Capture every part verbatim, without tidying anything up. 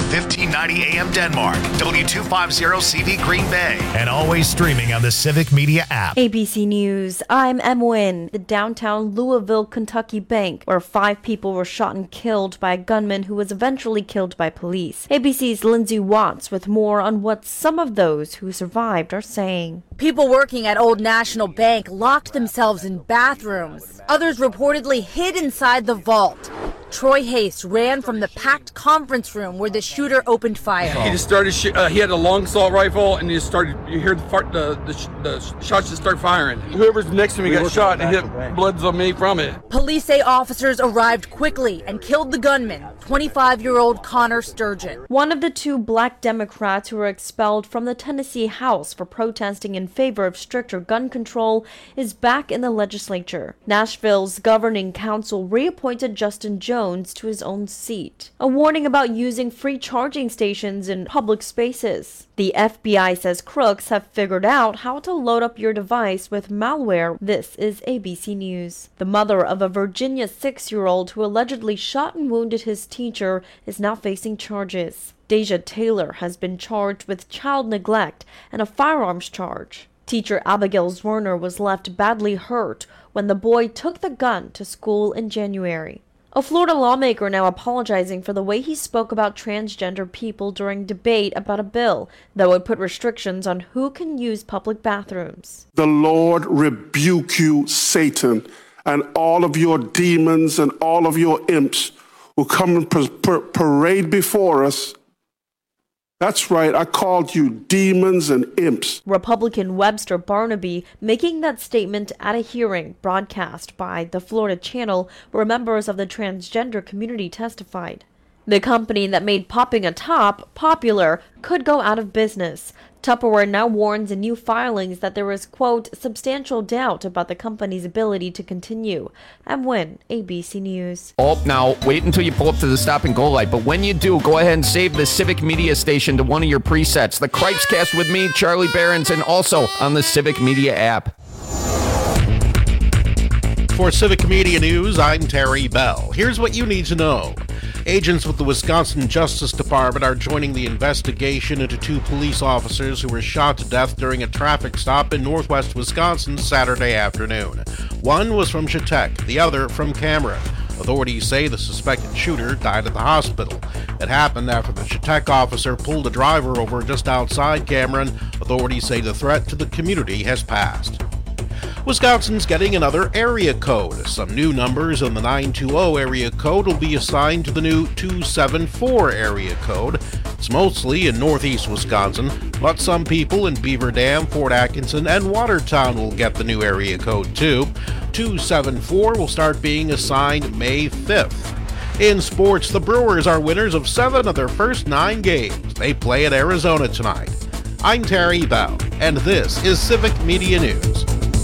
fifteen ninety A M Denmark, W two fifty C V Green Bay, and always streaming on the Civic Media app. A B C News, I'm Em Nguyen. The downtown Louisville, Kentucky bank, where five people were shot and killed by a gunman who was eventually killed by police. A B C's Lindsay Watts with more on what some of those who survived are saying. People working at Old National Bank locked themselves in bathrooms. Others reportedly hid inside the vault. Troy Haste ran from the packed conference room where the shooter opened fire. He just started, sh- uh, he had a long assault rifle and he just started, you hear the, fart, the, the, sh- the shots just start firing. Whoever's next to me got shot and hit bloods on me from it. Police say officers arrived quickly and killed the gunman, twenty-five-year-old Connor Sturgeon. One of the two black Democrats who were expelled from the Tennessee House for protesting in favor of stricter gun control is back in the legislature. Nashville's governing council reappointed Justin Jones to his own seat. A warning about using free charging stations in public spaces. The F B I says crooks have figured out how to load up your device with malware. This is A B C News. The mother of a Virginia six-year-old who allegedly shot and wounded his teacher is now facing charges. Deja Taylor has been charged with child neglect and a firearms charge. Teacher Abigail Zwerner was left badly hurt when the boy took the gun to school in January. A Florida lawmaker now apologizing for the way he spoke about transgender people during debate about a bill that would put restrictions on who can use public bathrooms. The Lord rebuke you, Satan, and all of your demons and all of your imps who come and par- par- parade before us. That's right, I called you demons and imps. Republican Webster Barnaby making that statement at a hearing broadcast by the Florida Channel where members of the transgender community testified. The company that made popping a top popular could go out of business. Tupperware now warns in new filings that there is, quote, substantial doubt about the company's ability to continue. Em Nguyen, A B C News. Oh, now, wait until you pull up to the stop and go light. But when you do, go ahead and save the Civic Media station to one of your presets. The Cripescast with me, Charlie Behrens, and also on the Civic Media app. For Civic Media News, I'm Terry Bell. Here's what you need to know. Agents with the Wisconsin Justice Department are joining the investigation into two police officers who were shot to death during a traffic stop in northwest Wisconsin Saturday afternoon. One was from Chetek, the other from Cameron. Authorities say the suspected shooter died at the hospital. It happened after the Chetek officer pulled a driver over just outside Cameron. Authorities say the threat to the community has passed. Wisconsin's getting another area code. Some new numbers in the nine two zero area code will be assigned to the new two seven four area code. It's mostly in northeast Wisconsin, but some people in Beaver Dam, Fort Atkinson, and Watertown will get the new area code too. two seven four will start being assigned May fifth. In sports, the Brewers are winners of seven of their first nine games. They play at Arizona tonight. I'm Terry Bell, and this is Civic Media News.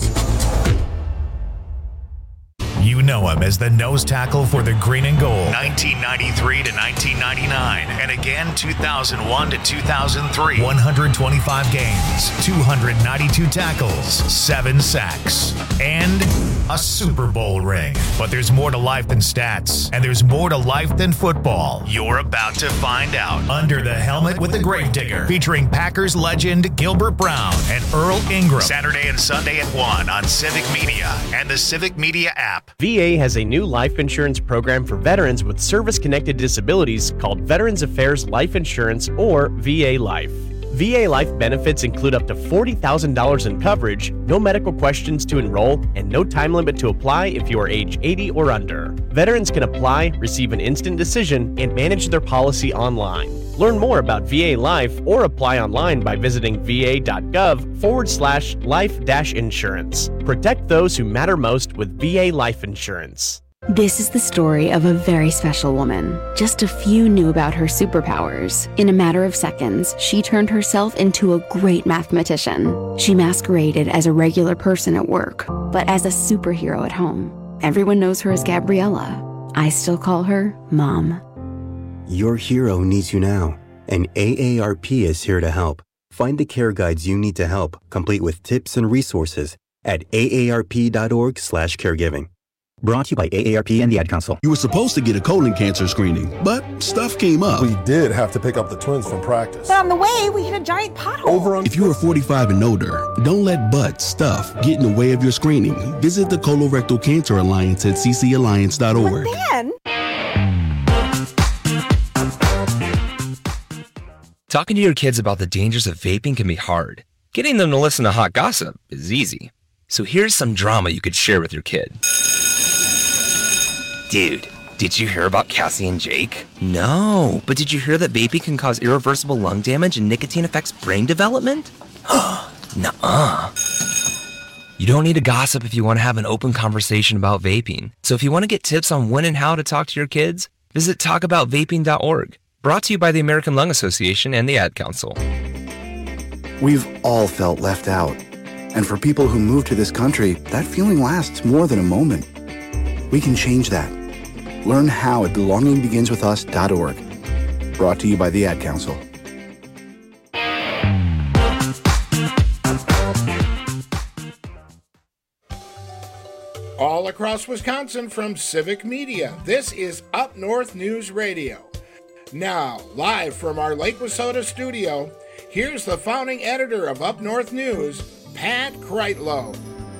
You know him as the nose tackle for the green and gold, nineteen ninety-three to nineteen ninety-nine, and again two thousand one to two thousand three. one hundred twenty-five games, two hundred ninety-two tackles, seven sacks, and a Super Bowl ring. But there's more to life than stats, and there's more to life than football. You're about to find out. Under the Helmet with the Gravedigger, featuring Packers legend Gilbert Brown and Earl Ingram. Saturday and Sunday at one on Civic Media and the Civic Media app. V A has a new life insurance program for veterans with service-connected disabilities called Veterans Affairs Life Insurance, or V A Life. V A Life benefits include up to forty thousand dollars in coverage, no medical questions to enroll, and no time limit to apply if you are age eighty or under. Veterans can apply, receive an instant decision, and manage their policy online. Learn more about V A Life or apply online by visiting va.gov forward slash life dash insurance. Protect those who matter most with V A Life Insurance. This is the story of a very special woman. Just a few knew about her superpowers. In a matter of seconds, she turned herself into a great mathematician. She masqueraded as a regular person at work, but as a superhero at home. Everyone knows her as Gabriella. I still call her Mom. Your hero needs you now, and A A R P is here to help. Find the care guides you need to help, complete with tips and resources at A A R P dot org slash caregiving. Brought to you by A A R P and the Ad Council. You were supposed to get a colon cancer screening, but stuff came up. We did have to pick up the twins from practice. But on the way, we hit a giant pothole. Over on- if you are forty-five and older, don't let butt stuff get in the way of your screening. Visit the Colorectal Cancer Alliance at c c alliance dot org. But then... Talking to your kids about the dangers of vaping can be hard. Getting them to listen to hot gossip is easy. So here's some drama you could share with your kid. Dude, did you hear about Cassie and Jake? No, but did you hear that vaping can cause irreversible lung damage and nicotine affects brain development? Nuh-uh. You don't need to gossip if you want to have an open conversation about vaping. So if you want to get tips on when and how to talk to your kids, visit talk about vaping dot org. Brought to you by the American Lung Association and the Ad Council. We've all felt left out. And for people who move to this country, that feeling lasts more than a moment. We can change that. Learn how at belonging begins with us dot org. Brought to you by the Ad Council. All across Wisconsin from Civic Media, this is Up North News Radio. Now, live from our Lake Wissota studio, here's the founding editor of Up North News, Pat Kreitlow.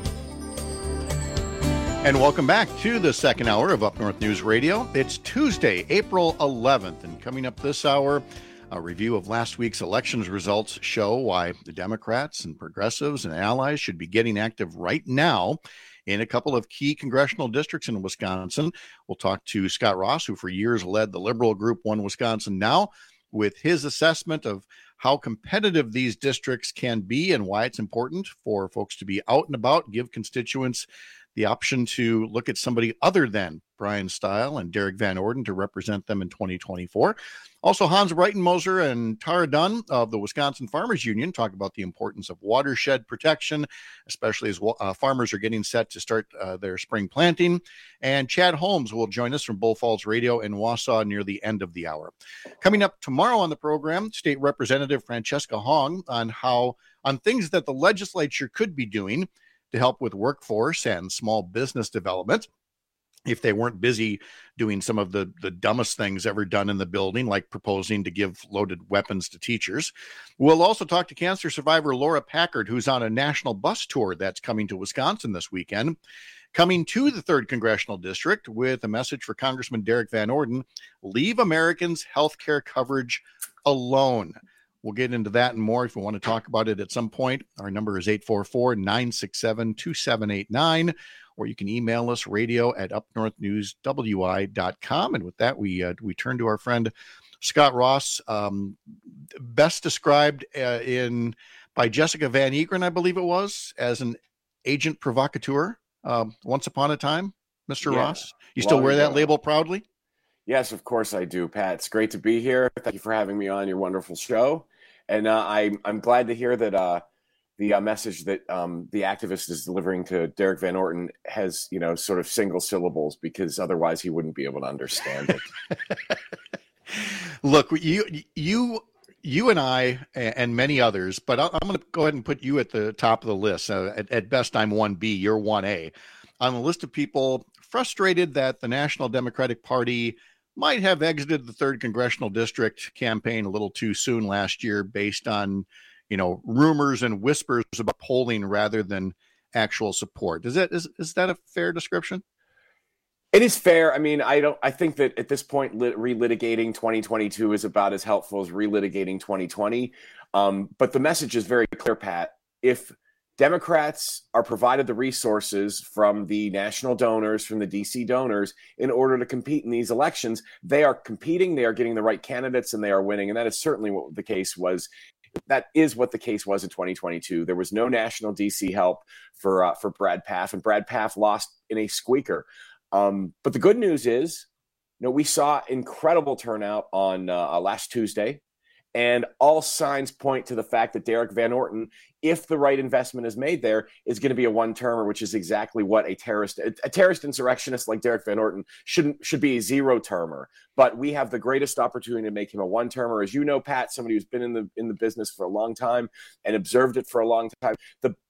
And welcome back to the second hour of Up North News Radio. It's Tuesday, April eleventh, and coming up this hour, a review of last week's elections results show why the Democrats and progressives and allies should be getting active right now in a couple of key congressional districts in Wisconsin. We'll talk to Scott Ross, who for years led the liberal group One Wisconsin Now, with his assessment of how competitive these districts can be and why it's important for folks to be out and about, give constituents the option to look at somebody other than Brian Stile and Derek Van Orden to represent them in twenty twenty-four. Also, Hans Breitenmoser and Tara Dunn of the Wisconsin Farmers Union talk about the importance of watershed protection, especially as uh, farmers are getting set to start uh, their spring planting. And Chad Holmes will join us from Bull Falls Radio in Wausau near the end of the hour. Coming up tomorrow on the program, State Representative Francesca Hong on how on things that the legislature could be doing to help with workforce and small business development if they weren't busy doing some of the, the dumbest things ever done in the building, like proposing to give loaded weapons to teachers. We'll also talk to cancer survivor Laura Packard, who's on a national bus tour that's coming to Wisconsin this weekend, coming to the third Congressional District with a message for Congressman Derek Van Orden: leave Americans' health care coverage alone. We'll get into that and more if we want to talk about it at some point. Our number is eight four four, nine six seven, two seven eight nine, or you can email us radio at up north news w i dot com. And with that, we uh, we turn to our friend Scott Ross, um, best described uh, in by Jessica Van Egren, I believe it was, as an agent provocateur uh, once upon a time. Mister Yeah. Ross, you still wear that label proudly? Yes, of course I do, Pat. It's great to be here. Thank you for having me on your wonderful show. And uh, I, I'm glad to hear that uh, the uh, message that um, the activist is delivering to Derek Van Orden has, you know, sort of single syllables, because otherwise he wouldn't be able to understand it. Look, you, you, you and I and many others, but I'm going to go ahead and put you at the top of the list. Uh, at, at best, I'm one B, you're one A. On the list of people frustrated that the National Democratic Party might have exited the third congressional district campaign a little too soon last year based on, you know, rumors and whispers about polling rather than actual support. Is that, is, is that a fair description? It is fair. I mean, I don't, I think that at this point, lit, relitigating twenty twenty-two is about as helpful as relitigating twenty twenty. Um, but the message is very clear, Pat. If Democrats are provided the resources from the national donors, from the D C donors, in order to compete in these elections, they are competing, they are getting the right candidates, and they are winning. And that is certainly what the case was. That is what the case was in twenty twenty-two. There was no national D C help for uh, for Brad Pfaff, and Brad Pfaff lost in a squeaker. Um, but the good news is, you know, we saw incredible turnout on uh, last Tuesday. And all signs point to the fact that Derek Van Orden, if the right investment is made there, is going to be a one-termer, which is exactly what a terrorist, a, a terrorist insurrectionist like Derek Van Orden shouldn't should be a zero-termer. But we have the greatest opportunity to make him a one-termer. As you know, Pat, somebody who's been in the in the business for a long time and observed it for a long time, the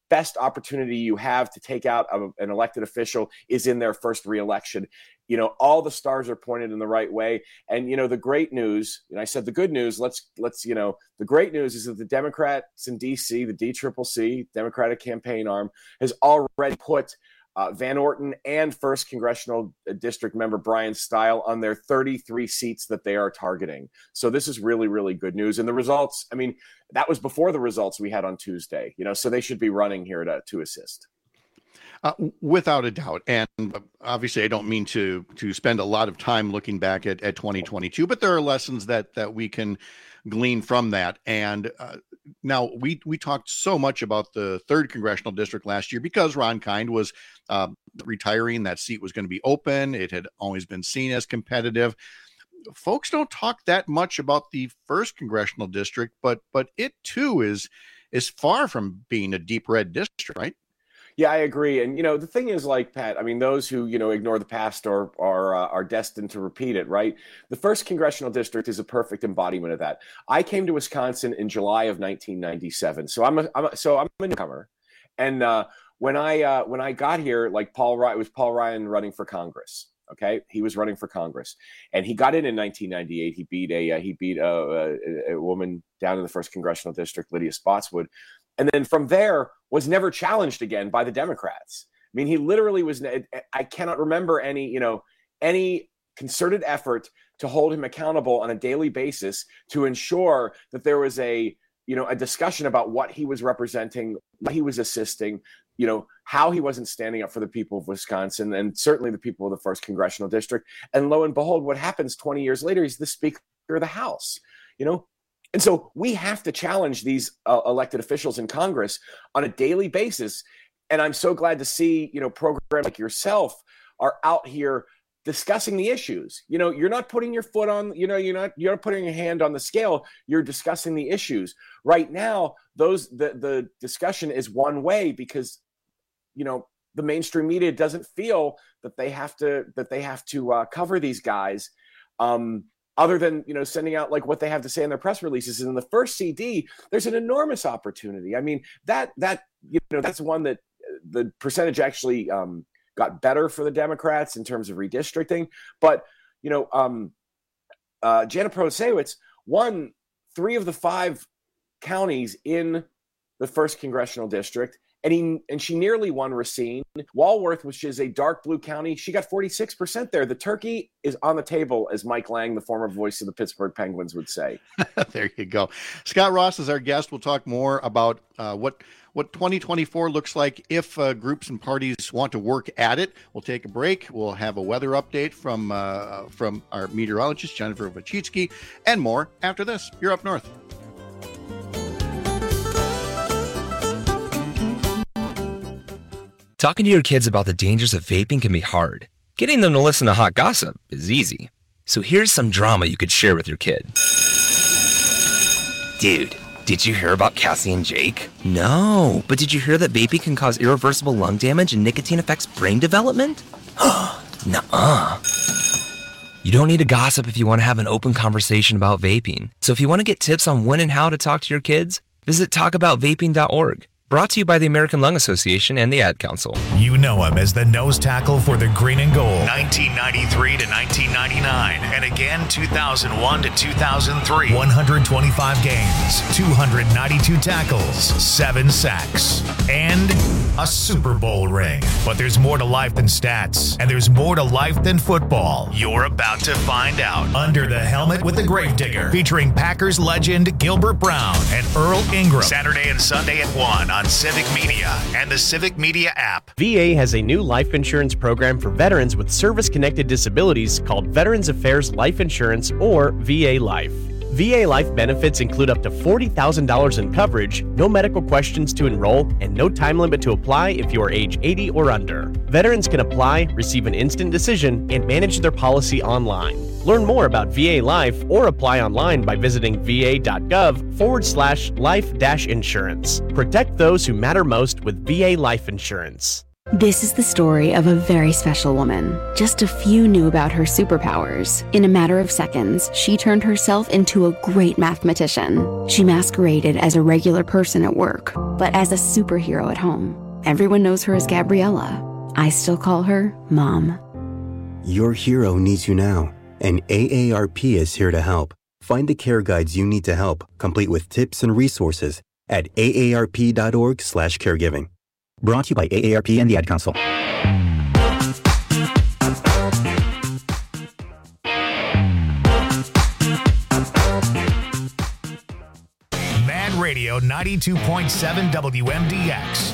best opportunity you have to take out a, an elected official is in their first reelection. You know, all the stars are pointed in the right way. And, you know, the great news, and I said the good news, let's, let's, you know, the great news is that the Democrats in D C, the D C C C, Democratic campaign arm, has already put uh, Van Orton and first Congressional District member Brian Stile on their thirty-three seats that they are targeting. So this is really, really good news. And the results, I mean, that was before the results we had on Tuesday, you know, so they should be running here to, to assist. Uh, without a doubt. And obviously, I don't mean to to spend a lot of time looking back at, at twenty twenty-two, but there are lessons that that we can glean from that. And uh, now we we talked so much about the third congressional district last year because Ron Kind was uh, retiring. That seat was going to be open. It had always been seen as competitive. Folks don't talk that much about the first congressional district, but but it too is is far from being a deep red district, right? Yeah, I agree. And, you know, the thing is, like, Pat, I mean, those who, you know, ignore the past are are uh, are destined to repeat it, right? The first congressional district is a perfect embodiment of that. I came to Wisconsin in July of nineteen ninety-seven. So I'm a, I'm a so I'm a newcomer. And uh, when I uh, when I got here, like Paul Ryan, it was Paul Ryan running for Congress. Okay, he was running for Congress, and he got in in nineteen ninety-eight. He beat a uh, he beat a, a, a woman down in the first congressional district, Lydia Spotswood. And then from there was never challenged again by the Democrats. I mean, he literally was, I cannot remember any, you know, any concerted effort to hold him accountable on a daily basis to ensure that there was a, you know, a discussion about what he was representing, what he was assisting, you know, how he wasn't standing up for the people of Wisconsin and certainly the people of the first congressional district. And lo and behold, what happens twenty years later, he's the Speaker of the House, you know? And so we have to challenge these uh, elected officials in Congress on a daily basis. And I'm so glad to see, you know, programs like yourself are out here discussing the issues. You know, you're not putting your foot on, you know, you're not, you're not putting your hand on the scale. You're discussing the issues. Right now, those, the, the discussion is one way because, you know, the mainstream media doesn't feel that they have to, that they have to uh, cover these guys. Um, Other than, you know, sending out like what they have to say in their press releases. And in the first C D, there's an enormous opportunity. I mean, that, that you know, that's one that the percentage actually um, got better for the Democrats in terms of redistricting. But, you know, um, uh, Janet Protasiewicz won three of the five counties in the first congressional district. And, he, and she nearly won Racine. Walworth, which is a dark blue county, she got forty-six percent there. The turkey is on the table, as Mike Lang, the former voice of the Pittsburgh Penguins, would say. There you go. Scott Ross is our guest. We'll talk more about uh, what what twenty twenty-four looks like if uh, groups and parties want to work at it. We'll take a break. We'll have a weather update from, uh, from our meteorologist, Jennifer Wachitsky, and more after this. You're Up North. Talking to your kids about the dangers of vaping can be hard. Getting them to listen to hot gossip is easy. So here's some drama you could share with your kid. Dude, did you hear about Cassie and Jake? No, but did you hear that vaping can cause irreversible lung damage and nicotine affects brain development? Nuh-uh. You don't need to gossip if you want to have an open conversation about vaping. So if you want to get tips on when and how to talk to your kids, visit talk about vaping dot org. Brought to you by the American Lung Association and the Ad Council. You know him as the nose tackle for the Green and Gold, nineteen ninety-three to nineteen ninety-nine, and again two thousand one to two thousand three. one hundred twenty-five games, two hundred ninety-two tackles, seven sacks, and a Super Bowl ring. But there's more to life than stats, and there's more to life than football. You're about to find out. Under the Helmet with the Gravedigger, featuring Packers legend Gilbert Brown and Earl Ingram. Saturday and Sunday at one on Civic Media and the Civic Media app. V A has a new life insurance program for veterans with service-connected disabilities called Veterans Affairs Life Insurance, or V A Life. V A Life benefits include up to forty thousand dollars in coverage, no medical questions to enroll, and no time limit to apply if you are age eighty or under. Veterans can apply, receive an instant decision, and manage their policy online. Learn more about V A Life or apply online by visiting va.gov forward slash life dash insurance. Protect those who matter most with V A Life Insurance. This is the story of a very special woman. Just a few knew about her superpowers. In a matter of seconds, she turned herself into a great mathematician. She masqueraded as a regular person at work, but as a superhero at home. Everyone knows her as Gabriella. I still call her Mom. Your hero needs you now, and A A R P is here to help. Find the care guides you need to help, complete with tips and resources at A A R P dot org slash caregiving. Brought to you by A A R P and the Ad Council. Mad Radio ninety-two point seven W M D X.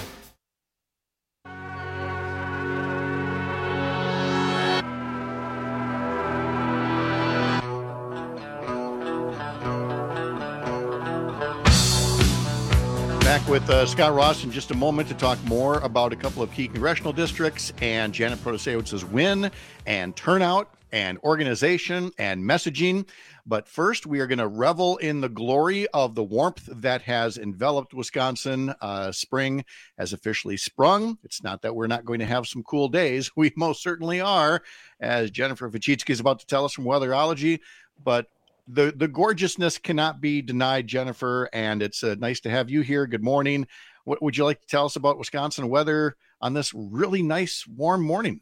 Back with uh, Scott Ross in just a moment to talk more about a couple of key congressional districts and Janet Protasewicz's win and turnout and organization and messaging. But first, we are going to revel in the glory of the warmth that has enveloped Wisconsin. Uh, spring has officially sprung. It's not that we're not going to have some cool days. We most certainly are, as Jennifer Vachitsky is about to tell us from Weatherology. But The the gorgeousness cannot be denied, Jennifer, and it's uh, nice to have you here. Good morning. What would you like to tell us about Wisconsin weather on this really nice, warm morning?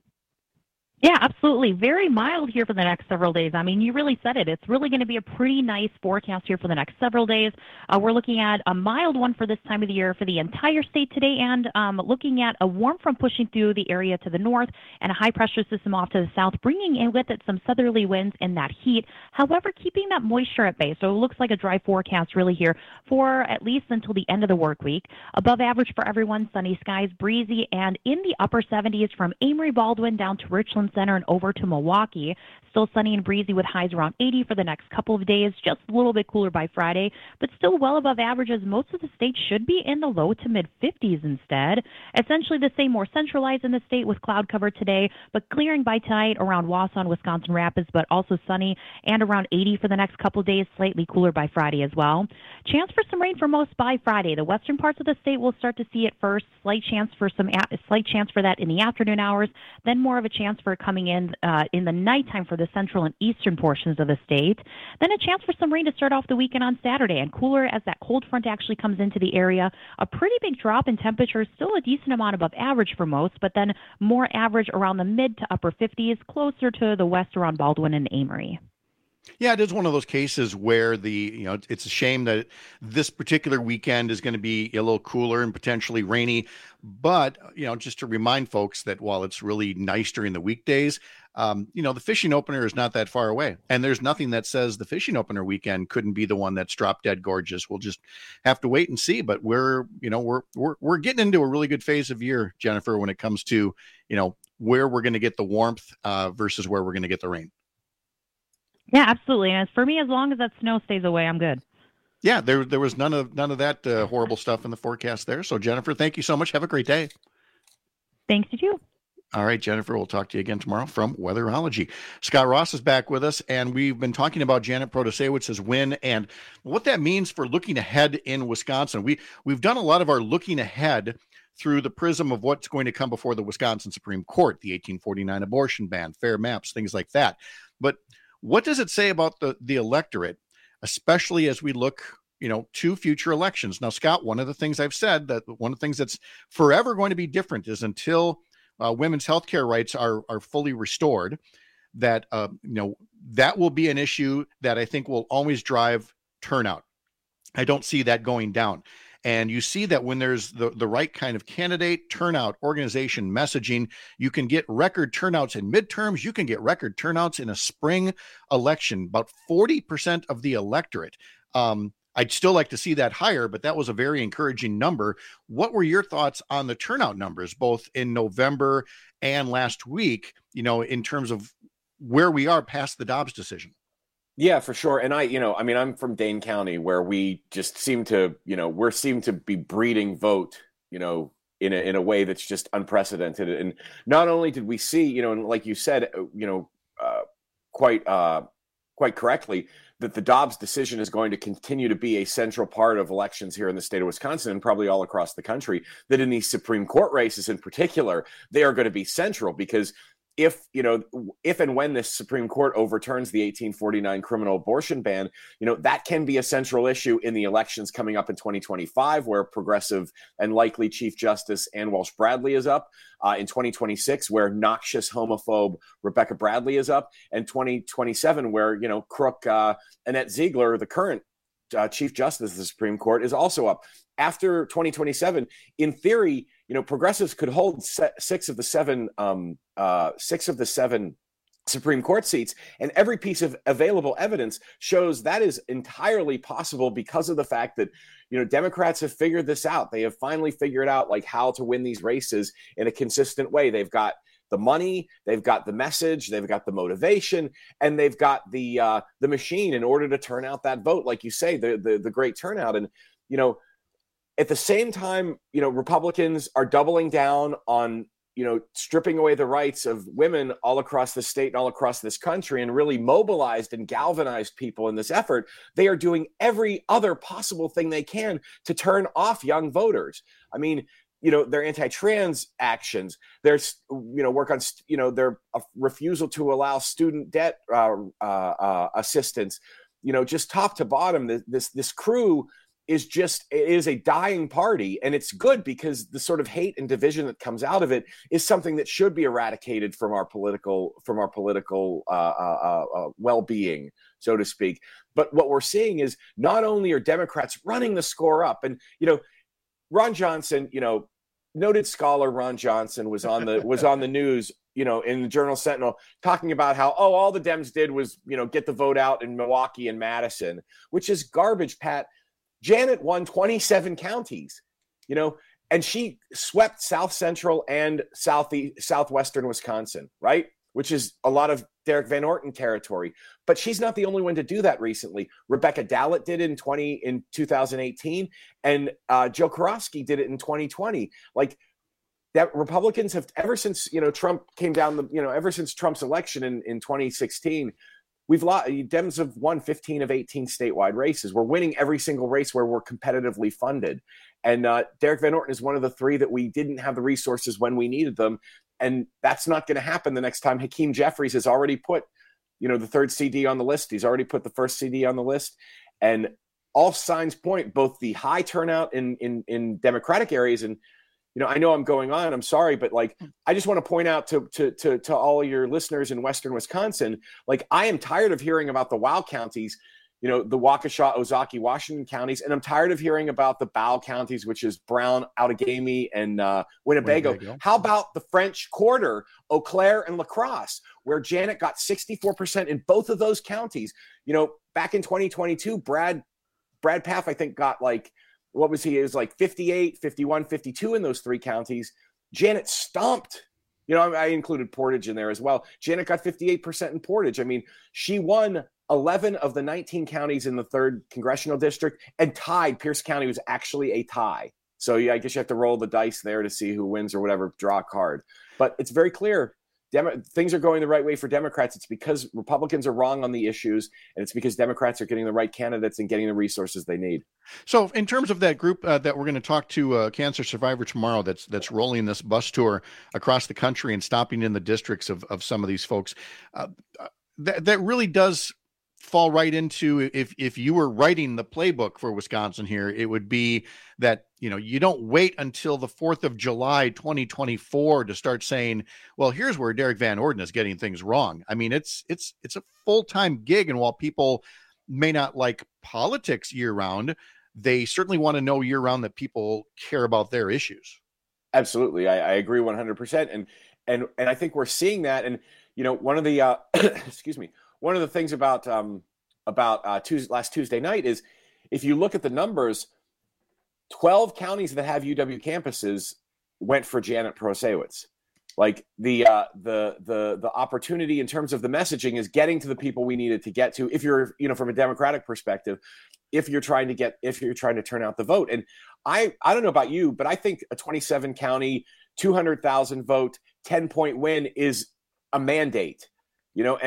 Yeah, absolutely. Very mild here for the next several days. I mean, you really said it. It's really going to be a pretty nice forecast here for the next several days. Uh, we're looking at a mild one for this time of the year for the entire state today, and um, looking at a warm front pushing through the area to the north and a high-pressure system off to the south, bringing in with it some southerly winds and that heat. However, keeping that moisture at bay. So it looks like a dry forecast really here for at least until the end of the work week. Above average for everyone, sunny skies, breezy, and in the upper seventies from Amory Baldwin down to Richland Center and over to Milwaukee. Still sunny and breezy with highs around eighty for the next couple of days, just a little bit cooler by Friday, but still well above average as most of the state should be in the low to mid fifties instead. Essentially the same, more centralized in the state with cloud cover today, but clearing by tonight around Wausau and Wisconsin Rapids, but also sunny and around eighty for the next couple of days, slightly cooler by Friday as well. Chance for some rain for most by Friday. The western parts of the state will start to see it first. Slight chance for some a slight chance for that in the afternoon hours, then more of a chance for it coming in uh, in the nighttime for the central and eastern portions of the state. Then a chance for some rain to start off the weekend on Saturday, and cooler as that cold front actually comes into the area. A pretty big drop in temperature, still a decent amount above average for most, but then more average around the mid to upper fifties, closer to the west around Baldwin and Amory. Yeah, it is one of those cases where the, you know, it's a shame that this particular weekend is going to be a little cooler and potentially rainy. But, you know, just to remind folks that while it's really nice during the weekdays, um, you know, the fishing opener is not that far away. And there's nothing that says the fishing opener weekend couldn't be the one that's drop dead gorgeous. We'll just have to wait and see. But we're, you know, we're, we're, we're getting into a really good phase of year, Jennifer, when it comes to, you know, where we're going to get the warmth uh, versus where we're going to get the rain. Yeah, absolutely. And as for me, as long as that snow stays away, I'm good. Yeah, there there was none of none of that uh, horrible stuff in the forecast there. So, Jennifer, thank you so much. Have a great day. Thanks to you. All right, Jennifer, we'll talk to you again tomorrow from Weatherology. Scott Ross is back with us, and we've been talking about Janet Protasewicz's win and what that means for looking ahead in Wisconsin. We, we've done a lot of our looking ahead through the prism of what's going to come before the Wisconsin Supreme Court, the eighteen forty-nine abortion ban, fair maps, things like that. But what does it say about the, the electorate, especially as we look, you know, to future elections? Now, Scott, one of the things I've said, that one of the things that's forever going to be different is until uh, women's health care rights are, are fully restored, that, uh, you know, that will be an issue that I think will always drive turnout. I don't see that going down. And you see that when there's the, the right kind of candidate, turnout, organization, messaging, you can get record turnouts in midterms. You can get record turnouts in a spring election, about forty percent of the electorate. Um, I'd still like to see that higher, but that was a very encouraging number. What were your thoughts on the turnout numbers, both in November and last week, you know, in terms of where we are past the Dobbs decision? Yeah, for sure. And I, you know, I mean, I'm from Dane County, where we just seem to, you know, we're seem to be breeding vote, you know, in a, in a way that's just unprecedented. And not only did we see, you know, and like you said, you know, uh, quite, uh, quite correctly, that the Dobbs decision is going to continue to be a central part of elections here in the state of Wisconsin and probably all across the country, that in these Supreme Court races in particular, they are going to be central because if, you know, if and when this Supreme Court overturns the eighteen forty-nine criminal abortion ban, you know, that can be a central issue in the elections coming up in twenty twenty-five, where progressive and likely Chief Justice Ann Walsh Bradley is up, uh, in twenty twenty-six, where noxious homophobe Rebecca Bradley is up, and twenty twenty-seven, where, you know, crook uh, Annette Ziegler, the current uh, Chief Justice of the Supreme Court, is also up. After twenty twenty-seven, in theory, you know, progressives could hold se- six of the seven, um, uh, six of the seven Supreme Court seats, and every piece of available evidence shows that is entirely possible because of the fact that, you know, Democrats have figured this out. They have finally figured out like how to win these races in a consistent way. They've got the money, they've got the message, they've got the motivation, and they've got the uh, the machine in order to turn out that vote, like you say, the the, the great turnout. And you know, at the same time, you know, Republicans are doubling down on, you know, stripping away the rights of women all across the state and all across this country and really mobilized and galvanized people in this effort. They are doing every other possible thing they can to turn off young voters. I mean, you know, their anti-trans actions, their, you know, work on, you know, their uh, refusal to allow student debt uh, uh, uh, assistance, you know, just top to bottom, this, this, this crew is just, it is a dying party. And it's good because the sort of hate and division that comes out of it is something that should be eradicated from our political, from our political uh, uh, uh, well-being, so to speak. But what we're seeing is not only are Democrats running the score up, and, you know, Ron Johnson, you know, noted scholar Ron Johnson was on the, was on the news, you know, in the Journal Sentinel, talking about how, oh, all the Dems did was, you know, get the vote out in Milwaukee and Madison, which is garbage, Pat. Janet won twenty-seven counties, you know, and she swept South Central and Southeast, Southwestern Wisconsin, right? Which is a lot of Derek Van Orten territory. But she's not the only one to do that recently. Rebecca Dallett did it in twenty in two thousand eighteen, and uh, Joe Karofsky did it in twenty twenty. Like, that Republicans have, ever since, you know, Trump came down the, you know, ever since Trump's election in, in twenty sixteen, we've lost, Dems have won fifteen of eighteen statewide races. We're winning every single race where we're competitively funded. And uh, Derek Van Orten is one of the three that we didn't have the resources when we needed them. And that's not going to happen the next time. Hakeem Jeffries has already put, you know, the third C D on the list. He's already put the first C D on the list. And all signs point, both the high turnout in, in, in Democratic areas, and, you know, I know I'm going on, I'm sorry, but like, I just want to point out to, to, to, to all your listeners in Western Wisconsin, like, I am tired of hearing about the WOW counties, you know, the Waukesha, Ozaukee, Washington counties. And I'm tired of hearing about the B A L counties, which is Brown, Outagamie, and uh, Winnebago. Winnebago. How about the French Quarter, Eau Claire, and La Crosse, where Janet got sixty-four percent in both of those counties? You know, back in twenty twenty-two, Brad, Brad Pfaff, I think, got like, what was he? It was like fifty-eight, fifty-one, fifty-two in those three counties. Janet stomped. You know, I included Portage in there as well. Janet got fifty-eight percent in Portage. I mean, she won eleven of the nineteen counties in the third congressional district and tied. Pierce County was actually a tie. So yeah, I guess you have to roll the dice there to see who wins or whatever, draw a card. But it's very clear. Demo- things are going the right way for Democrats. It's because Republicans are wrong on the issues, and it's because Democrats are getting the right candidates and getting the resources they need. So in terms of that group uh, that we're going to talk to, uh, Cancer Survivor tomorrow, that's that's rolling this bus tour across the country and stopping in the districts of, of some of these folks, uh, that, that really does fall right into, if if you were writing the playbook for Wisconsin here, it would be that, you know, you don't wait until the fourth of July, twenty twenty-four to start saying, well, here's where Derek Van Orten is getting things wrong. I mean, it's it's it's a full-time gig. And while people may not like politics year round, they certainly want to know year round that people care about their issues. Absolutely. I, I agree one hundred percent. And, and, and I think we're seeing that. And, you know, one of the, uh, excuse me, one of the things about, um, about uh, Tuesday, last Tuesday night is, if you look at the numbers, twelve counties that have U W campuses went for Janet Protasiewicz. Like the, uh, the, the, the opportunity in terms of the messaging is getting to the people we needed to get to. If you're, you know, from a Democratic perspective, if you're trying to get, if you're trying to turn out the vote. And I, I don't know about you, but I think a twenty-seven county, two hundred thousand vote, ten point win is a mandate, you know, and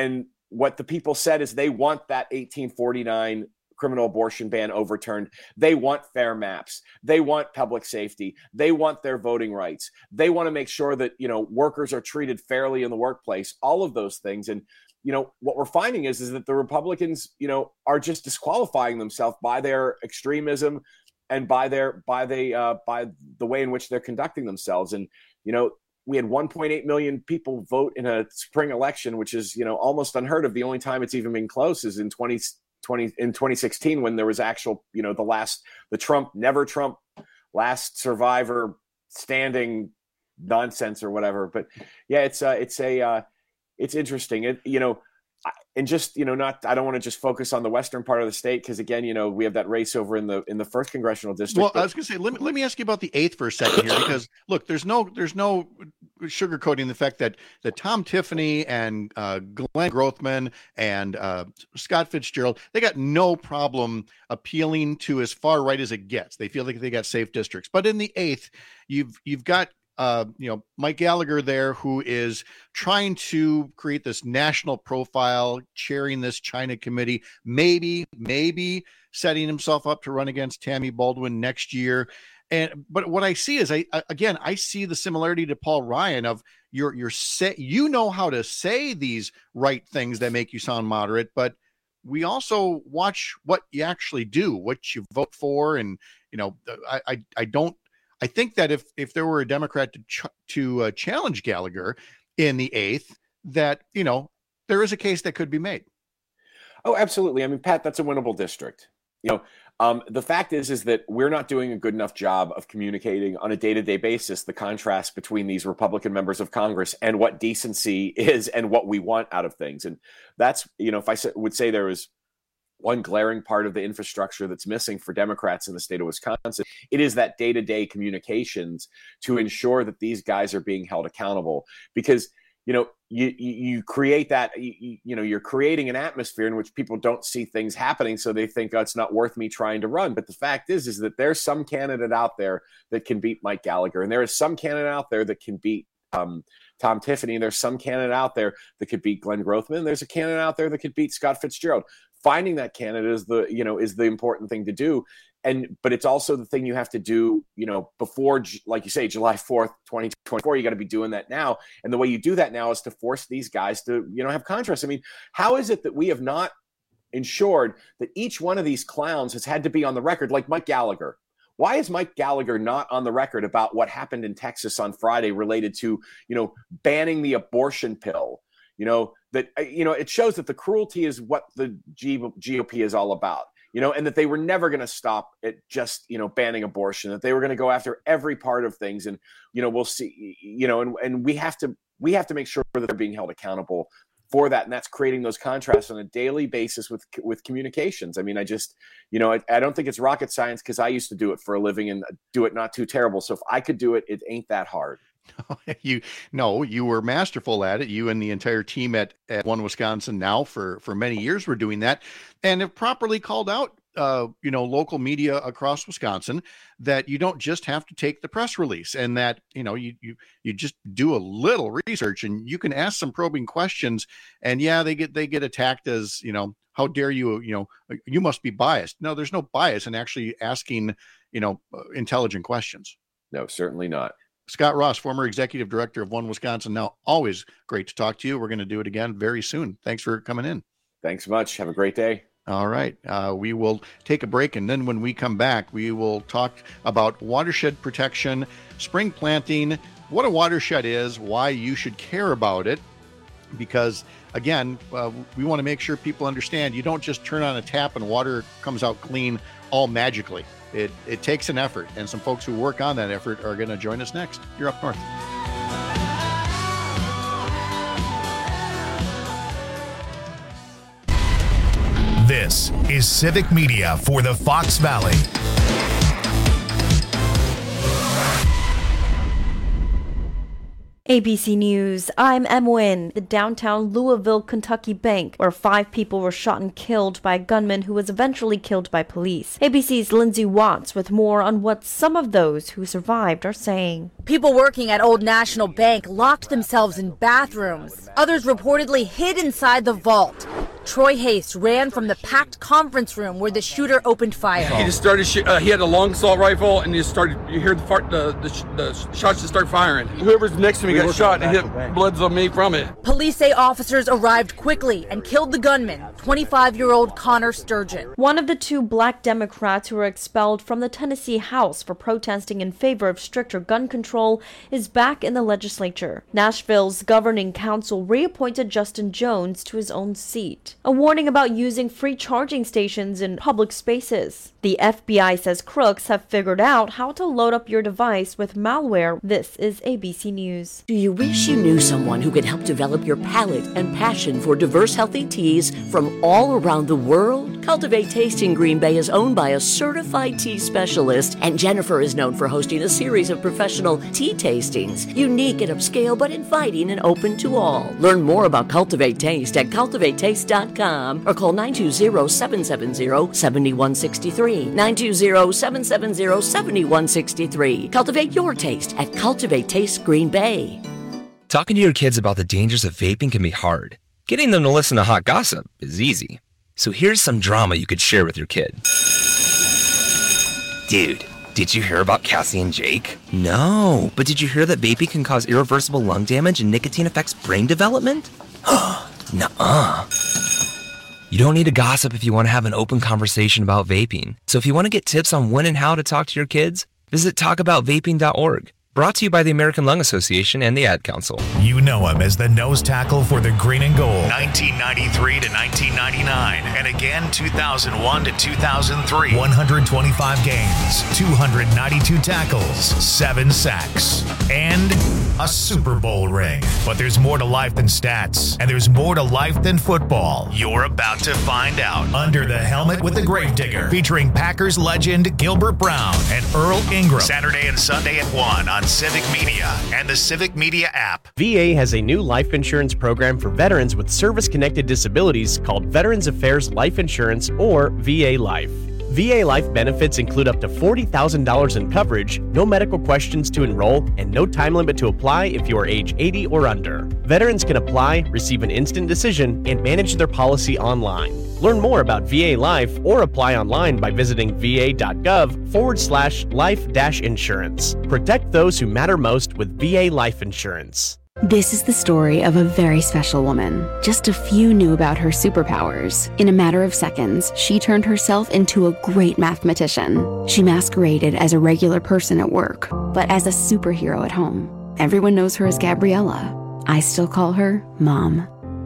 what the people said is they want that eighteen forty-nine criminal abortion ban overturned. They want fair maps. They want public safety. They want their voting rights. They want to make sure that, you know, workers are treated fairly in the workplace, all of those things. And, you know, what we're finding is, is that the Republicans, you know, are just disqualifying themselves by their extremism and by their, by the, uh, by the way in which they're conducting themselves. And, you know, we had one point eight million people vote in a spring election, which is, you know, almost unheard of. The only time it's even been close is in twenty twenty in twenty sixteen, when there was actual, you know, the last, the Trump, never Trump, last survivor standing nonsense or whatever. But yeah, it's uh, it's a, uh, it's interesting. It, you know, and just, you know, not, I don't want to just focus on the western part of the state, because again, you know, we have that race over in the in the first congressional district. Well, but, I was going to say, let me, let me ask you about the eighth for a second here, because look, there's no there's no sugarcoating the fact that that Tom Tiffany and uh, Glenn Grothman and uh, Scott Fitzgerald, they got no problem appealing to as far right as it gets. They feel like they got safe districts. But in the eighth, you've you've got Uh, you know, Mike Gallagher there, who is trying to create this national profile, chairing this China committee, maybe, maybe setting himself up to run against Tammy Baldwin next year. And but what I see is, I again, I see the similarity to Paul Ryan of you're you're say you know how to say these right things that make you sound moderate, but we also watch what you actually do, what you vote for, and you know, I I, I don't. I think that if if there were a Democrat to ch- to uh, challenge Gallagher in the eighth, that, you know, there is a case that could be made. Oh, absolutely. I mean, Pat, that's a winnable district. You know, um, the fact is, is that we're not doing a good enough job of communicating on a day-to-day basis the contrast between these Republican members of Congress and what decency is and what we want out of things. And that's, you know, if I would say there was one glaring part of the infrastructure that's missing for Democrats in the state of Wisconsin, it is that day-to-day communications to ensure that these guys are being held accountable. Because, you know, you you, you create that, you, you know, you're creating an atmosphere in which people don't see things happening, so they think, oh, it's not worth me trying to run. But the fact is, is that there's some candidate out there that can beat Mike Gallagher, and there is some candidate out there that can beat um, Tom Tiffany, and there's some candidate out there that could beat Glenn Grothman. There's a candidate out there that could beat Scott Fitzgerald. Finding that candidate is the, you know, is the important thing to do. And, but it's also the thing you have to do, you know, before, like you say, July fourth, twenty twenty-four, you got to be doing that now. And the way you do that now is to force these guys to, you know, have contrast. I mean, how is it that we have not ensured that each one of these clowns has had to be on the record, like Mike Gallagher? Why is Mike Gallagher not on the record about what happened in Texas on Friday related to, you know, banning the abortion pill? You know, that, you know, it shows that the cruelty is what the G O P is all about, you know, and that they were never going to stop at just, you know, banning abortion, that they were going to go after every part of things. And, you know, we'll see, you know, and, and we have to, we have to make sure that they're being held accountable for that. And that's creating those contrasts on a daily basis with, with communications. I mean, I just, you know, I, I don't think it's rocket science, because I used to do it for a living and do it not too terrible. So if I could do it, it ain't that hard. You no, you were masterful at it. You and the entire team at, at One Wisconsin Now for, for many years were doing that, and have properly called out, uh, you know, local media across Wisconsin that you don't just have to take the press release, and that, you know, you you you just do a little research and you can ask some probing questions. And yeah, they get they get attacked as, you know, how dare you, you know, you must be biased. No, there's no bias in actually asking, you know, intelligent questions. No, certainly not. Scott Ross, former executive director of One Wisconsin Now. Always great to talk to you. We're going to do it again very soon. Thanks for coming in. Thanks much. Have a great day. All right. Uh, we will take a break, and then when we come back, we will talk about watershed protection, spring planting, what a watershed is, why you should care about it. Because, again, uh, we want to make sure people understand you don't just turn on a tap and water comes out clean all magically. It it takes an effort, and some folks who work on that effort are going to join us next. You're Up North. This is Civic Media for the Fox Valley. A B C News, I'm Em Nguyen. The downtown Louisville, Kentucky bank, where five people were shot and killed by a gunman who was eventually killed by police. A B C's Lindsay Watts with more on what some of those who survived are saying. People working at Old National Bank locked themselves in bathrooms. Others reportedly hid inside the vault. Troy Haste ran from the packed conference room where the shooter opened fire. He just started. Sh- uh, he had a long assault rifle, and he just started. You hear the fart, the, the, sh- the shots just start firing. Whoever's next to me got shot and hit bloods on me from it. Police say officers arrived quickly and killed the gunman, twenty-five-year-old Connor Sturgeon. One of the two black Democrats who were expelled from the Tennessee House for protesting in favor of stricter gun control is back in the legislature. Nashville's governing council reappointed Justin Jones to his own seat. A warning about using free charging stations in public spaces. The F B I says crooks have figured out how to load up your device with malware. This is A B C News. Do you wish you knew someone who could help develop your palate and passion for diverse, healthy teas from all around the world? Cultivate Taste in Green Bay is owned by a certified tea specialist, and Jennifer is known for hosting a series of professional tea tastings, unique and upscale but inviting and open to all. Learn more about Cultivate Taste at cultivate taste dot com or call nine two zero, seven seven zero, seven one six three. nine two zero, seven seven zero, seven one six three. Cultivate your taste at Cultivate Taste Green Bay. Talking to your kids about the dangers of vaping can be hard. Getting them to listen to hot gossip is easy. So here's some drama you could share with your kid. Dude, did you hear about Cassie and Jake? No, but did you hear that vaping can cause irreversible lung damage and nicotine affects brain development? Nuh-uh. You don't need to gossip if you want to have an open conversation about vaping. So if you want to get tips on when and how to talk to your kids, visit talk about vaping dot org. Brought to you by the American Lung Association and the Ad Council. You know him as the nose tackle for the Green and Gold, nineteen ninety-three to nineteen ninety-nine, and again two thousand one to two thousand three. one hundred twenty-five games, two hundred ninety-two tackles, seven sacks, and a Super Bowl ring. But there's more to life than stats, and there's more to life than football. You're about to find out. Under the Helmet with the Gravedigger, featuring Packers legend Gilbert Brown and Earl Ingram. Saturday and Sunday at one on Civic Media and the Civic Media app. V A has a new life insurance program for veterans with service-connected disabilities called Veterans Affairs Life Insurance, or V A Life. V A Life benefits include up to forty thousand dollars in coverage, no medical questions to enroll, and no time limit to apply if you are age eighty or under. Veterans can apply, receive an instant decision, and manage their policy online. Learn more about V A Life or apply online by visiting va.gov forward slash life dash insurance. Protect those who matter most with V A Life Insurance. This is the story of a very special woman. Just a few knew about her superpowers. In a matter of seconds, she turned herself into a great mathematician. She masqueraded as a regular person at work, but as a superhero at home. Everyone knows her as Gabriella. I still call her Mom.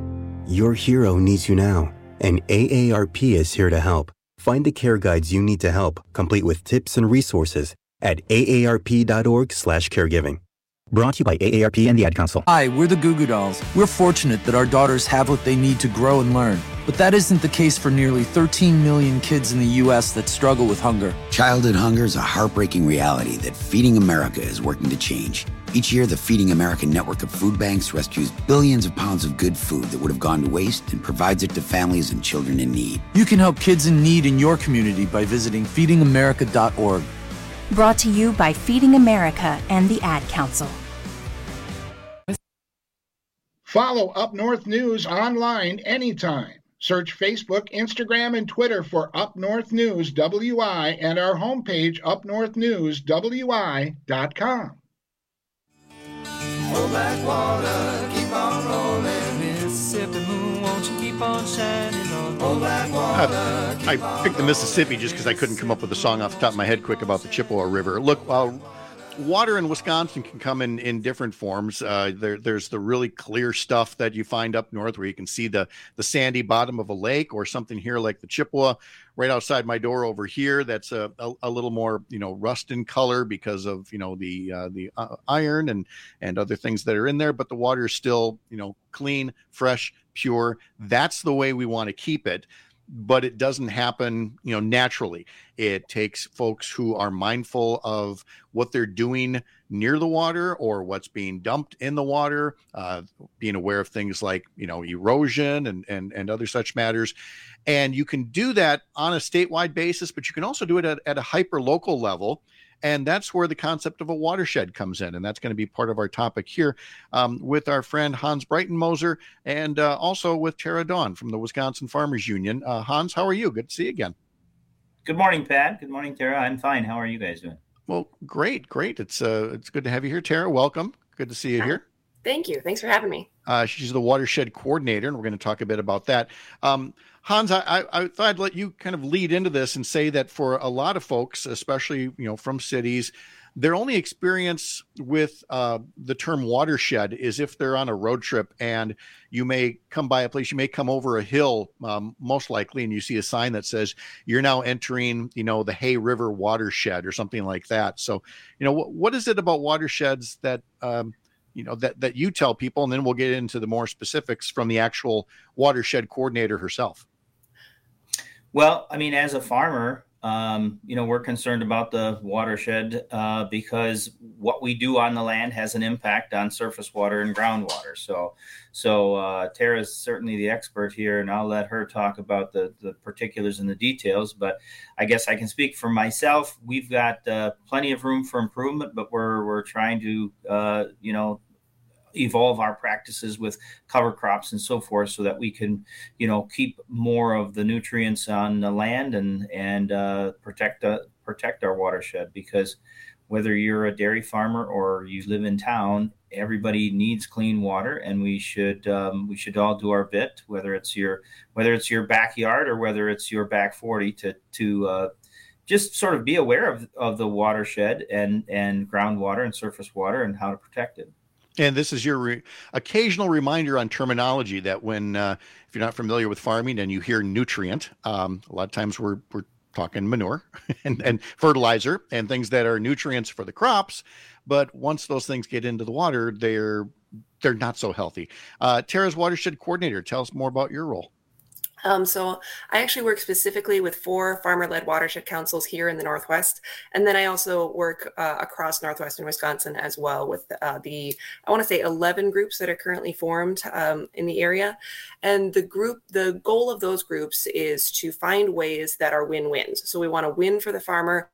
Your hero needs you now, and A A R P is here to help. Find the care guides you need to help, complete with tips and resources at aarp.org slash caregiving. Brought to you by A A R P and the Ad Council. Hi, we're the Goo Goo Dolls. We're fortunate that our daughters have what they need to grow and learn. But that isn't the case for nearly thirteen million kids in the U S that struggle with hunger. Childhood hunger is a heartbreaking reality that Feeding America is working to change. Each year, the Feeding America network of food banks rescues billions of pounds of good food that would have gone to waste and provides it to families and children in need. You can help kids in need in your community by visiting feeding america dot org. Brought to you by Feeding America and the Ad Council. Follow Up North News online anytime. Search Facebook, Instagram, and Twitter for Up North News W I and our homepage, up north news w i dot com. Oh, black water, keep on rolling. Mississippi moon, won't you keep on shining on? Oh, black water, Uh, I picked the Mississippi just because I couldn't come up with a song off the top of my head quick about the Chippewa River. Look, uh, water in Wisconsin can come in, in different forms. Uh, there, there's the really clear stuff that you find up north where you can see the, the sandy bottom of a lake, or something here like the Chippewa right outside my door over here. That's a, a, a little more, you know, rust in color because of, you know, the uh, the uh, iron and, and other things that are in there. But the water is still, you know, clean, fresh, pure. That's the way we want to keep it. But it doesn't happen, you know, naturally. It takes folks who are mindful of what they're doing near the water or what's being dumped in the water, uh, being aware of things like, you know, erosion and, and, and other such matters. And you can do that on a statewide basis, but you can also do it at, at a hyper local level. And that's where the concept of a watershed comes in. And that's going to be part of our topic here um, with our friend Hans Breitenmoser and uh, also with Tara Dawn from the Wisconsin Farmers Union. Uh, Hans, how are you? Good to see you again. Good morning, Pat. Good morning, Tara. I'm fine. How are you guys doing? Well, great, great. It's uh, it's good to have you here, Tara. Welcome. Good to see you here. Thank you. Thanks for having me. Uh, she's the watershed coordinator, and we're going to talk a bit about that. Um, Hans, I, I, I thought I'd let you kind of lead into this and say that for a lot of folks, especially you know from cities, their only experience with uh, the term watershed is if they're on a road trip and you may come by a place, you may come over a hill, um, most likely, and you see a sign that says you're now entering, you know, the Hay River watershed or something like that. So, you know, what, what is it about watersheds that um, you know, that, that you tell people, and then we'll get into the more specifics from the actual watershed coordinator herself. Well, I mean, as a farmer, um, you know, we're concerned about the watershed uh, because what we do on the land has an impact on surface water and groundwater. So, so uh, Tara's certainly the expert here, and I'll let her talk about the, the particulars and the details. But I guess I can speak for myself. We've got uh, plenty of room for improvement, but we're we're trying to, uh, you know, evolve our practices with cover crops and so forth so that we can, you know, keep more of the nutrients on the land and, and uh, protect, uh, protect our watershed, because whether you're a dairy farmer or you live in town, everybody needs clean water, and we should, um, we should all do our bit, whether it's your, whether it's your backyard or whether it's your back forty to, to, uh, just sort of be aware of, of the watershed and, and groundwater and surface water and how to protect it. And this is your re- occasional reminder on terminology that when, uh, if you're not familiar with farming and you hear nutrient, um, a lot of times we're we're talking manure and, and fertilizer and things that are nutrients for the crops. But once those things get into the water, they're they're not so healthy. Uh, Tara's watershed coordinator, tell us more about your role. Um, so I actually work specifically with four farmer-led watershed councils here in the Northwest. And then I also work uh, across Northwestern Wisconsin as well with uh, the, I want to say eleven groups that are currently formed um, in the area. And the group, the goal of those groups is to find ways that are win-wins. So we want to win for the farmer,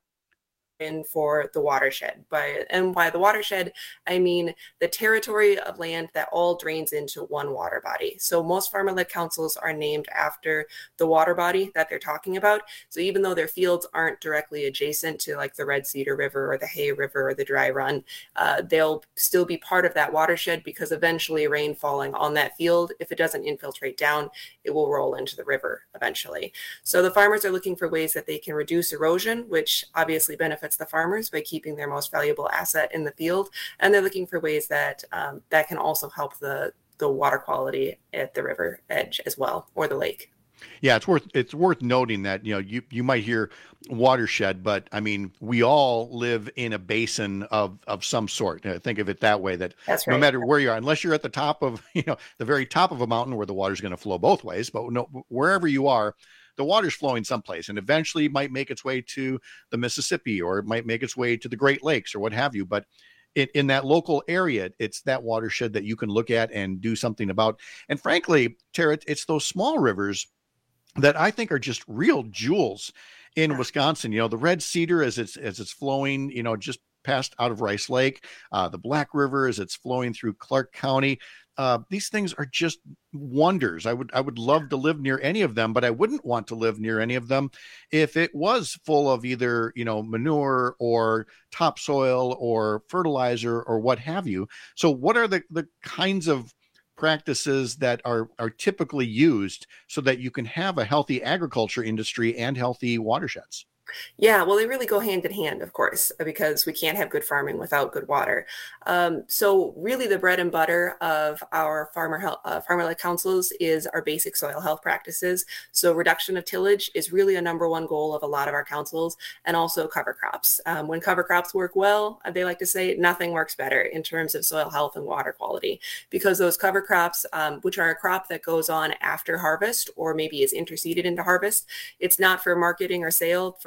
in for the watershed. By and by the watershed, I mean the territory of land that all drains into one water body. So most farmer-led councils are named after the water body that they're talking about. So even though their fields aren't directly adjacent to like the Red Cedar River or the Hay River or the Dry Run, uh, they'll still be part of that watershed, because eventually rain falling on that field, if it doesn't infiltrate down, it will roll into the river eventually. So the farmers are looking for ways that they can reduce erosion, which obviously benefits the farmers by keeping their most valuable asset in the field, and they're looking for ways that um, that can also help the the water quality at the river edge as well, or the lake. Yeah, it's worth it's worth noting that you know you you might hear watershed, but I mean we all live in a basin of of some sort. You know, think of it that way. That That's no right. matter where you are, unless you're at the top of you know the very top of a mountain where the water's going to flow both ways, but no, wherever you are, the water's flowing someplace, and eventually it might make its way to the Mississippi, or it might make its way to the Great Lakes, or what have you. But in, in that local area, it's that watershed that you can look at and do something about. And frankly, Tara, it's those small rivers that I think are just real jewels in Wisconsin. You know, the Red Cedar as it's as it's flowing, you know, just past out of Rice Lake, uh, the Black River as it's flowing through Clark County. Uh, these things are just wonders. I would I would love to live near any of them, but I wouldn't want to live near any of them if it was full of either, you know, manure or topsoil or fertilizer or what have you. So what are the, the kinds of practices that are, are typically used so that you can have a healthy agriculture industry and healthy watersheds? Yeah, well, they really go hand in hand, of course, because we can't have good farming without good water. Um, so really the bread and butter of our farmer health, uh, farmer-led councils is our basic soil health practices. So reduction of tillage is really a number one goal of a lot of our councils, and also cover crops. Um, when cover crops work well, they like to say nothing works better in terms of soil health and water quality, because those cover crops, um, which are a crop that goes on after harvest or maybe is interseeded into harvest, it's not for marketing or sale for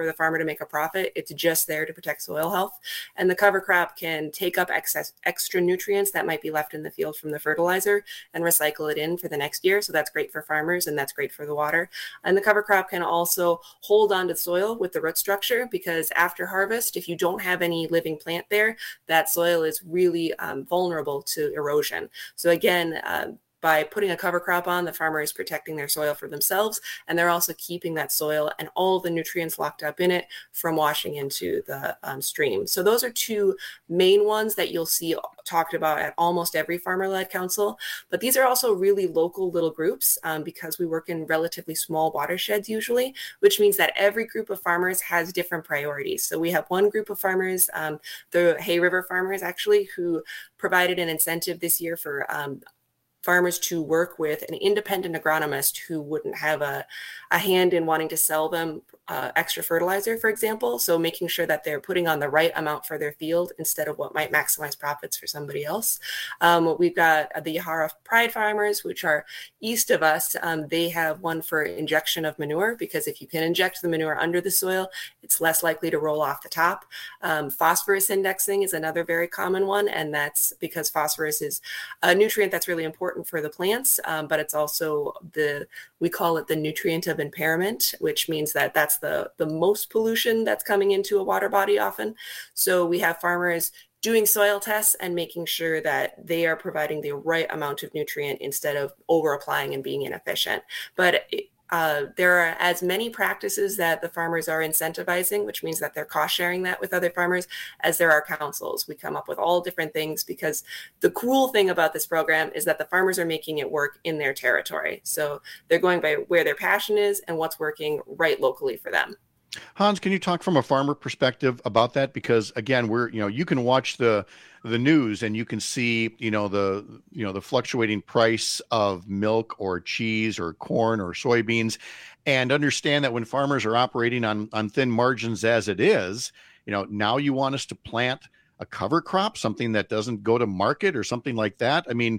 for the farmer to make a profit. It's just there to protect soil health. And the cover crop can take up excess extra nutrients that might be left in the field from the fertilizer and recycle it in for the next year. So that's great for farmers and that's great for the water. And the cover crop can also hold on to soil with the root structure, because after harvest, if you don't have any living plant there, that soil is really um, vulnerable to erosion. So again, uh, by putting a cover crop on, the farmer is protecting their soil for themselves, and they're also keeping that soil and all the nutrients locked up in it from washing into the um, stream. So those are two main ones that you'll see talked about at almost every farmer-led council. But these are also really local little groups um, because we work in relatively small watersheds usually, which means that every group of farmers has different priorities. So we have one group of farmers, um, the Hay River farmers actually, who provided an incentive this year for um, farmers to work with an independent agronomist who wouldn't have a, a hand in wanting to sell them uh, extra fertilizer, for example. So making sure that they're putting on the right amount for their field instead of what might maximize profits for somebody else. Um, we've got the Yahara Pride farmers, which are east of us. Um, they have one for injection of manure, because if you can inject the manure under the soil, it's less likely to roll off the top. Um, phosphorus indexing is another very common one, and that's because phosphorus is a nutrient that's really important for the plants, um, but it's also the, we call it the nutrient of impairment, which means that that's the, the most pollution that's coming into a water body often. So we have farmers doing soil tests and making sure that they are providing the right amount of nutrient instead of over applying and being inefficient. But it, Uh, there are as many practices that the farmers are incentivizing, which means that they're cost sharing that with other farmers, as there are councils. We come up with all different things because the cool thing about this program is that the farmers are making it work in their territory. So they're going by where their passion is and what's working right locally for them. Hans, can you talk from a farmer perspective about that? Because again, we're, you know, you can watch the the news and you can see, you know, the, you know, the fluctuating price of milk or cheese or corn or soybeans, and understand that when farmers are operating on on thin margins as it is, you know, now you want us to plant a cover crop, something that doesn't go to market or something like that. I mean,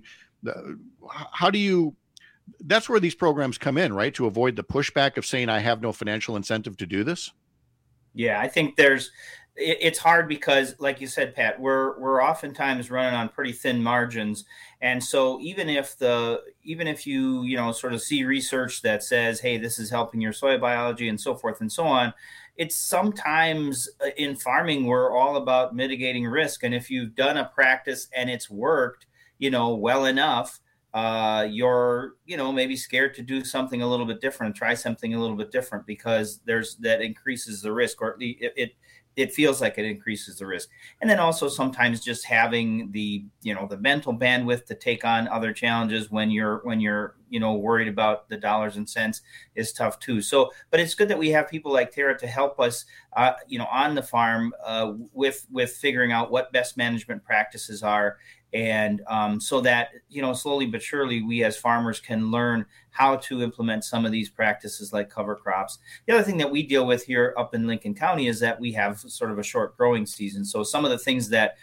how do you, that's where these programs come in, right? To avoid the pushback of saying, I have no financial incentive to do this. Yeah, I think there's, it's hard because, like you said, Pat, we're we're oftentimes running on pretty thin margins, and so even if the even if you you know sort of see research that says, hey, this is helping your soil biology and so forth and so on, it's sometimes in farming we're all about mitigating risk, and if you've done a practice and it's worked, you know, well enough, uh, you're you know maybe scared to do something a little bit different, try something a little bit different because there's that increases the risk, or it, it it feels like it increases the risk. And then also sometimes just having the, you know, the mental bandwidth to take on other challenges when you're, when you're, you know, worried about the dollars and cents is tough too. So, but it's good that we have people like Tara to help us, uh, you know, on the farm uh, with, with figuring out what best management practices are. And um, so that, you know, slowly but surely we as farmers can learn how to implement some of these practices like cover crops. The other thing that we deal with here up in Lincoln County is that we have sort of a short growing season. So some of the things that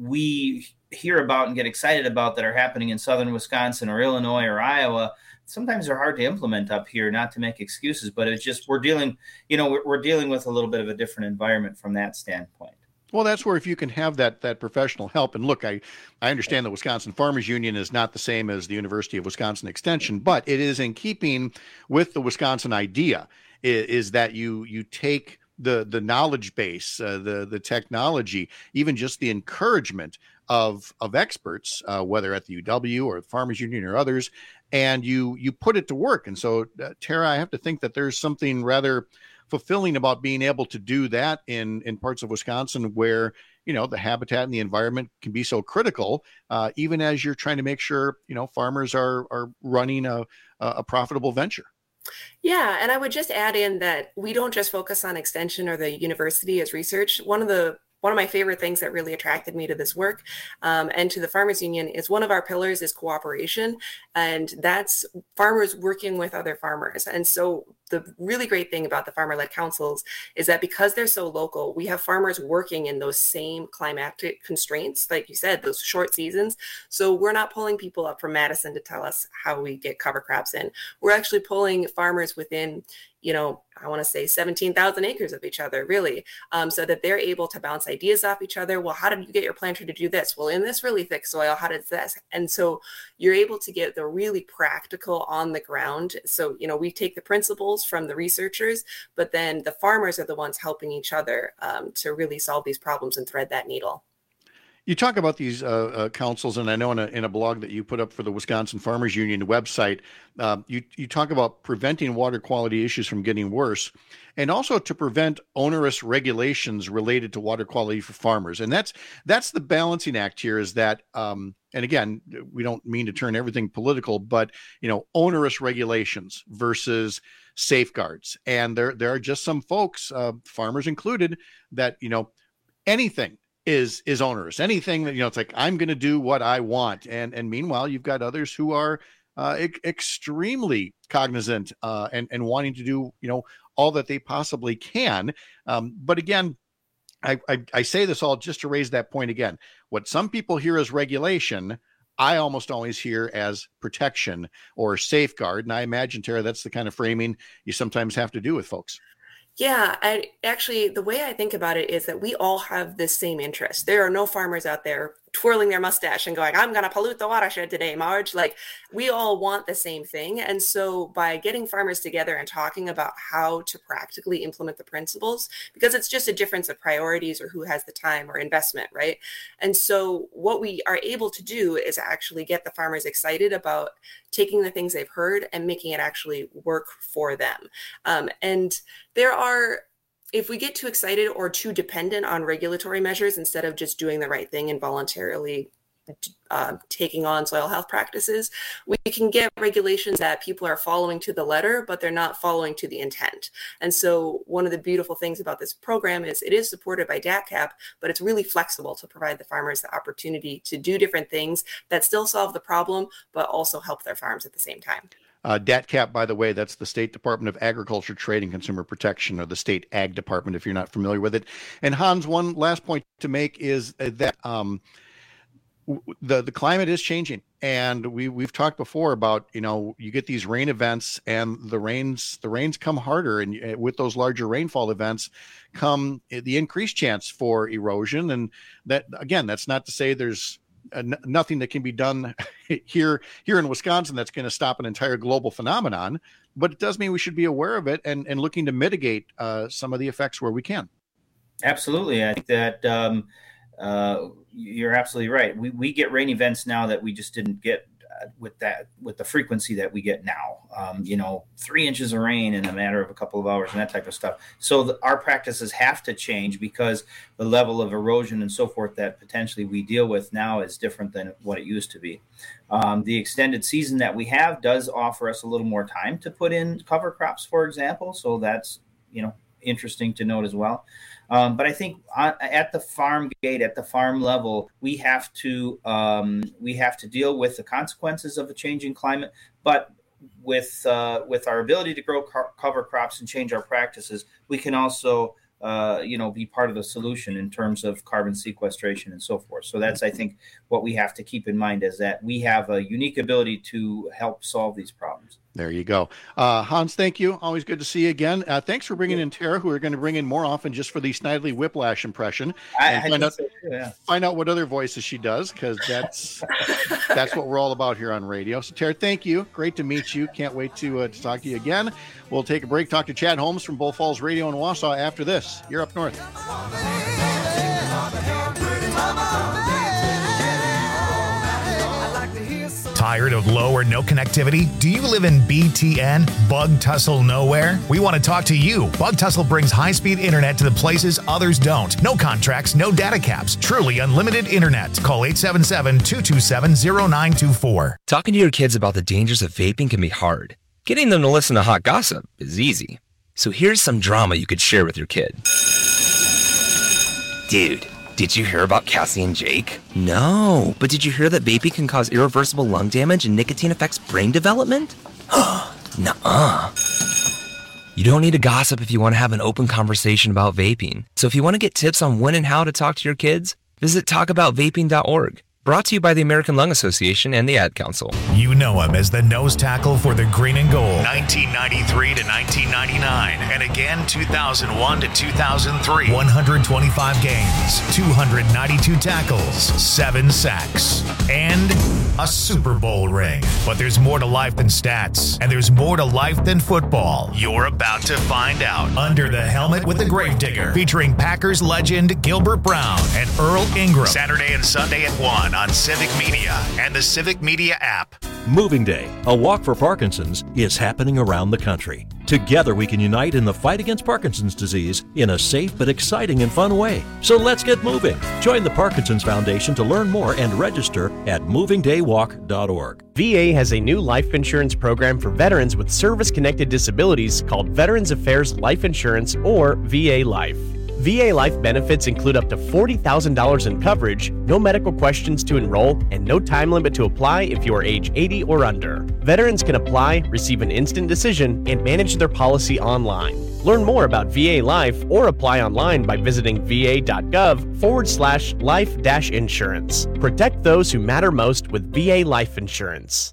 we hear about and get excited about that are happening in southern Wisconsin or Illinois or Iowa, sometimes they're hard to implement up here, not to make excuses, but it's just we're dealing, you know, we're, we're dealing with a little bit of a different environment from that standpoint. Well, that's where if you can have that that professional help, and look, I, I understand the Wisconsin Farmers Union is not the same as the University of Wisconsin Extension, but it is in keeping with the Wisconsin idea, is, is that you you take the the knowledge base, uh, the the technology, even just the encouragement of of experts, uh, whether at the U W or the Farmers Union or others, and you you put it to work. And so, uh, Tara, I have to think that there's something rather fulfilling about being able to do that in, in parts of Wisconsin where, you know, the habitat and the environment can be so critical, uh, even as you're trying to make sure, you know, farmers are, are running a, a profitable venture. Yeah, and I would just add in that we don't just focus on extension or the university as research. One of the One of my favorite things that really attracted me to this work um, and to the Farmers Union is one of our pillars is cooperation, and that's farmers working with other farmers. And so the really great thing about the farmer-led councils is that because they're so local, we have farmers working in those same climatic constraints, like you said, those short seasons. So we're not pulling people up from Madison to tell us how we get cover crops in. We're actually pulling farmers within, you know, I want to say seventeen thousand acres of each other, really, um, so that they're able to bounce ideas off each other. Well, how did you get your planter to do this? Well, in this really thick soil, how does this? And so you're able to get the really practical on the ground. So, you know, we take the principles from the researchers, but then the farmers are the ones helping each other um, to really solve these problems and thread that needle. You talk about these uh, uh, councils, and I know in a, in a blog that you put up for the Wisconsin Farmers Union website, uh, you, you talk about preventing water quality issues from getting worse, and also to prevent onerous regulations related to water quality for farmers. And that's that's the balancing act here, is that, um, and again, we don't mean to turn everything political, but, you know, onerous regulations versus safeguards. And there, there are just some folks, uh, farmers included, that, you know, anything is is onerous. Anything that, you know, it's like, I'm going to do what I want. And and meanwhile, you've got others who are uh, e- extremely cognizant uh, and, and wanting to do, you know, all that they possibly can. Um, but again, I, I, I say this all just to raise that point again. What some people hear as regulation, I almost always hear as protection or safeguard. And I imagine, Tara, that's the kind of framing you sometimes have to do with folks. Yeah, I actually, the way I think about it is that we all have this same interest. There are no farmers out there twirling their mustache and going, I'm going to pollute the watershed today, Marge. Like, we all want the same thing. And so by getting farmers together and talking about how to practically implement the principles, because it's just a difference of priorities or who has the time or investment, right? And so what we are able to do is actually get the farmers excited about taking the things they've heard and making it actually work for them. Um, and there are, if we get too excited or too dependent on regulatory measures instead of just doing the right thing and voluntarily uh, taking on soil health practices, we can get regulations that people are following to the letter, but they're not following to the intent. And so one of the beautiful things about this program is it is supported by D A T CAP, but it's really flexible to provide the farmers the opportunity to do different things that still solve the problem, but also help their farms at the same time. Uh, D A T CAP, by the way, that's the State Department of Agriculture, Trade, and Consumer Protection, or the State Ag Department, if you're not familiar with it. And Hans, one last point to make is that um, the the climate is changing, and we we've talked before about, you know, you get these rain events, and the rains the rains come harder, and with those larger rainfall events come the increased chance for erosion. And that, again, that's not to say there's Uh, n- nothing that can be done here here in Wisconsin that's going to stop an entire global phenomenon, but it does mean we should be aware of it and, and looking to mitigate uh, some of the effects where we can. Absolutely. I think that um, uh, you're absolutely right. We we get rain events now that we just didn't get uh, with that with the frequency that we get now. Um, you know, three inches of rain in a matter of a couple of hours and that type of stuff. So the, our practices have to change because the level of erosion and so forth that potentially we deal with now is different than what it used to be. Um, the extended season that we have does offer us a little more time to put in cover crops, for example. So that's, you know, interesting to note as well. Um, but I think on, at the farm gate, at the farm level, we have to um, we have to deal with the consequences of a changing climate. But with uh, with our ability to grow car- cover crops and change our practices, we can also uh, you know be part of the solution in terms of carbon sequestration and so forth. So that's, I think, what we have to keep in mind, is that we have a unique ability to help solve these problems. There you go. Uh, Hans, thank you. Always good to see you again. Uh, thanks for bringing in Tara, who we're going to bring in more often just for the Snidely Whiplash impression. I, and I find, out, so too, yeah. find out what other voices she does, because that's that's what we're all about here on radio. So, Tara, thank you. Great to meet you. Can't wait to, uh, to talk to you again. We'll take a break, talk to Chad Holmes from Bull Falls Radio in Wausau after this. You're Up North. Tired of low or no connectivity? Do you live in B T N, Bug Tussle Nowhere? We want to talk to you. Bug Tussle brings high-speed internet to the places others don't. No contracts, no data caps. Truly unlimited internet. Call eight seven seven, two two seven, zero nine two four. Talking to your kids about the dangers of vaping can be hard. Getting them to listen to hot gossip is easy. So here's some drama you could share with your kid. Dude, did you hear about Cassie and Jake? No, but did you hear that vaping can cause irreversible lung damage and nicotine affects brain development? Nuh-uh. You don't need to gossip if you want to have an open conversation about vaping. So if you want to get tips on when and how to talk to your kids, visit talk about vaping dot org. Brought to you by the American Lung Association and the Ad Council. You know him as the nose tackle for the Green and Gold, nineteen ninety-three to nineteen ninety-nine, and again two thousand one to two thousand three. one hundred twenty-five games, two hundred ninety-two tackles, seven sacks, and a Super Bowl ring. But there's more to life than stats, and there's more to life than football. You're about to find out. Under the Helmet with the Gravedigger, featuring Packers legend Gilbert Brown and Earl Ingram. Saturday and Sunday at one on Civic Media and the Civic Media app. Moving Day, a walk for Parkinson's, is happening around the country. Together we can unite in the fight against Parkinson's disease in a safe but exciting and fun way. So let's get moving. Join the Parkinson's Foundation to learn more and register at moving day walk dot org. V A has a new life insurance program for veterans with service-connected disabilities called Veterans Affairs Life Insurance, or V A Life. V A Life benefits include up to forty thousand dollars in coverage, no medical questions to enroll, and no time limit to apply if you are age eighty or under. Veterans can apply, receive an instant decision, and manage their policy online. Learn more about V A Life or apply online by visiting va.gov forward slash life dash insurance. Protect those who matter most with V A Life Insurance.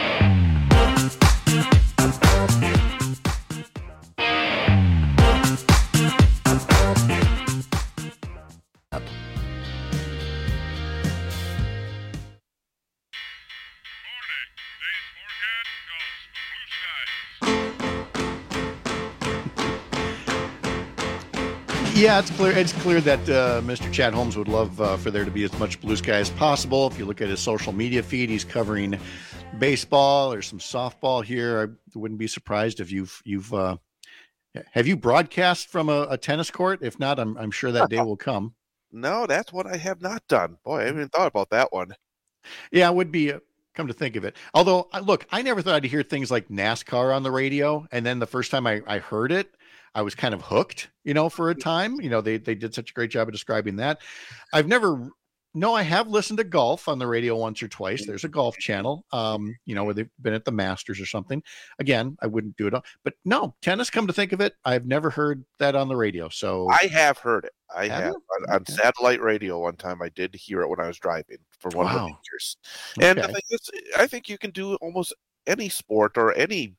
Yeah, it's clear. It's clear that uh, Mister Chad Holmes would love uh, for there to be as much blue sky as possible. If you look at his social media feed, he's covering baseball or some softball here. I wouldn't be surprised if you've you've uh, have you broadcast from a, a tennis court. If not, I'm I'm sure that day will come. No, that's what I have not done. Boy, I haven't even thought about that one. Yeah, it would be. Uh, come to think of it. Although, look, I never thought I'd hear things like NASCAR on the radio, and then the first time I, I heard it, I was kind of hooked, you know, for a time. You know, they they did such a great job of describing that. I've never, no, I have listened to golf on the radio once or twice. There's a golf channel, um, you know, where they've been at the Masters or something. Again, I wouldn't do it all. But no, tennis, come to think of it, I've never heard that on the radio. So I have heard it. I have, have. On, on satellite radio one time. I did hear it when I was driving for one Wow. of the majors. And Okay. the thing is, I think you can do almost any sport or any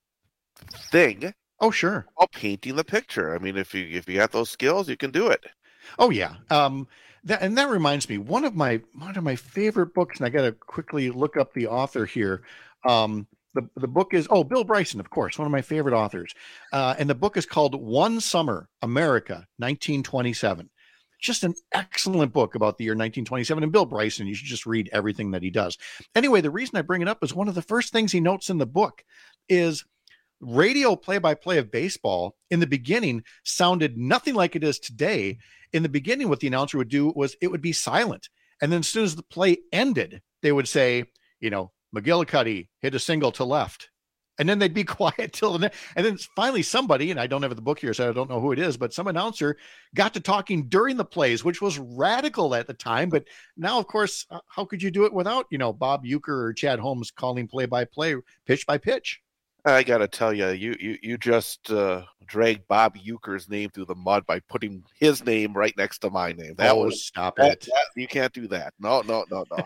thing. Oh, sure. While painting the picture. I mean, if you if you got those skills, you can do it. Oh yeah. Um, that, and that reminds me, one of my one of my favorite books, and I got to quickly look up the author here. Um, the the book is oh Bill Bryson, of course, one of my favorite authors, uh, and the book is called One Summer, America, nineteen twenty-seven. Just an excellent book about the year nineteen twenty-seven. And Bill Bryson, you should just read everything that he does. Anyway, the reason I bring it up is one of the first things he notes in the book is radio play-by-play of baseball in the beginning sounded nothing like it is today. In the beginning, what the announcer would do was it would be silent. And then as soon as the play ended, they would say, you know, McGillicuddy hit a single to left. And then they'd be quiet till the and then finally somebody, and I don't have the book here, so I don't know who it is, but some announcer got to talking during the plays, which was radical at the time. But now, of course, uh, how could you do it without, you know, Bob Uecker or Chad Holmes calling play-by-play, pitch by pitch? I got to tell you, you you you just uh, dragged Bob Uecker's name through the mud by putting his name right next to my name. That Oh, was stop that- it. that- you can't do that. No, no, no, no.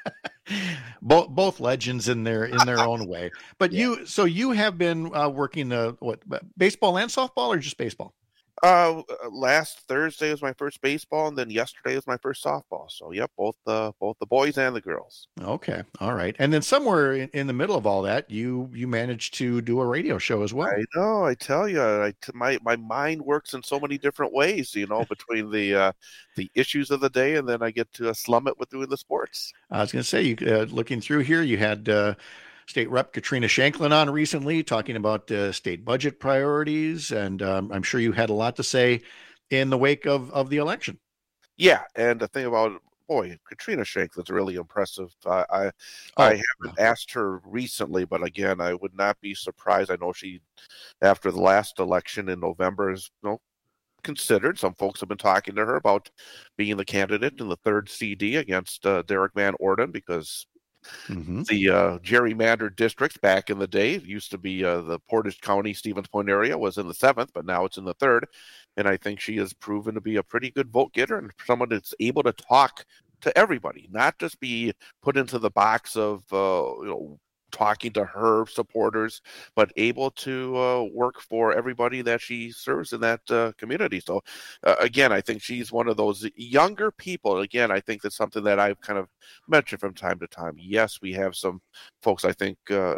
both both legends in their in their own way. But you, so you have been uh, working the what baseball and softball, or just baseball? Uh, last Thursday was my first baseball, and then yesterday was my first softball. So, yep, both the both the boys and the girls. Okay, all right. And then somewhere in, in the middle of all that, you you managed to do a radio show as well. I know. I tell you, I t- my my mind works in so many different ways. You know, between the uh, the issues of the day, and then I get to uh, slum it with doing the sports. I was going to say, you uh, looking through here, you had uh, State Rep Katrina Shanklin on recently talking about uh, state budget priorities, and um, I'm sure you had a lot to say in the wake of, of the election. Yeah, and the thing about boy, Katrina Shanklin's really impressive. Uh, I Oh, I haven't asked her recently, but again, I would not be surprised. I know she, after the last election in November, is you know considered. Some folks have been talking to her about being the candidate in the third C D against uh, Derek Van Orden because. Mm-hmm. The uh, gerrymandered districts back in the day used to be uh, the Portage County, Stevens Point area was in the seventh, but now it's in the third. And I think she has proven to be a pretty good vote getter and someone that's able to talk to everybody, not just be put into the box of uh, you know talking to her supporters, but able to uh, work for everybody that she serves in that uh, community. So uh, again, I think she's one of those younger people. Again, I think that's something that I've kind of mentioned from time to time. Yes, we have some folks, I think, uh,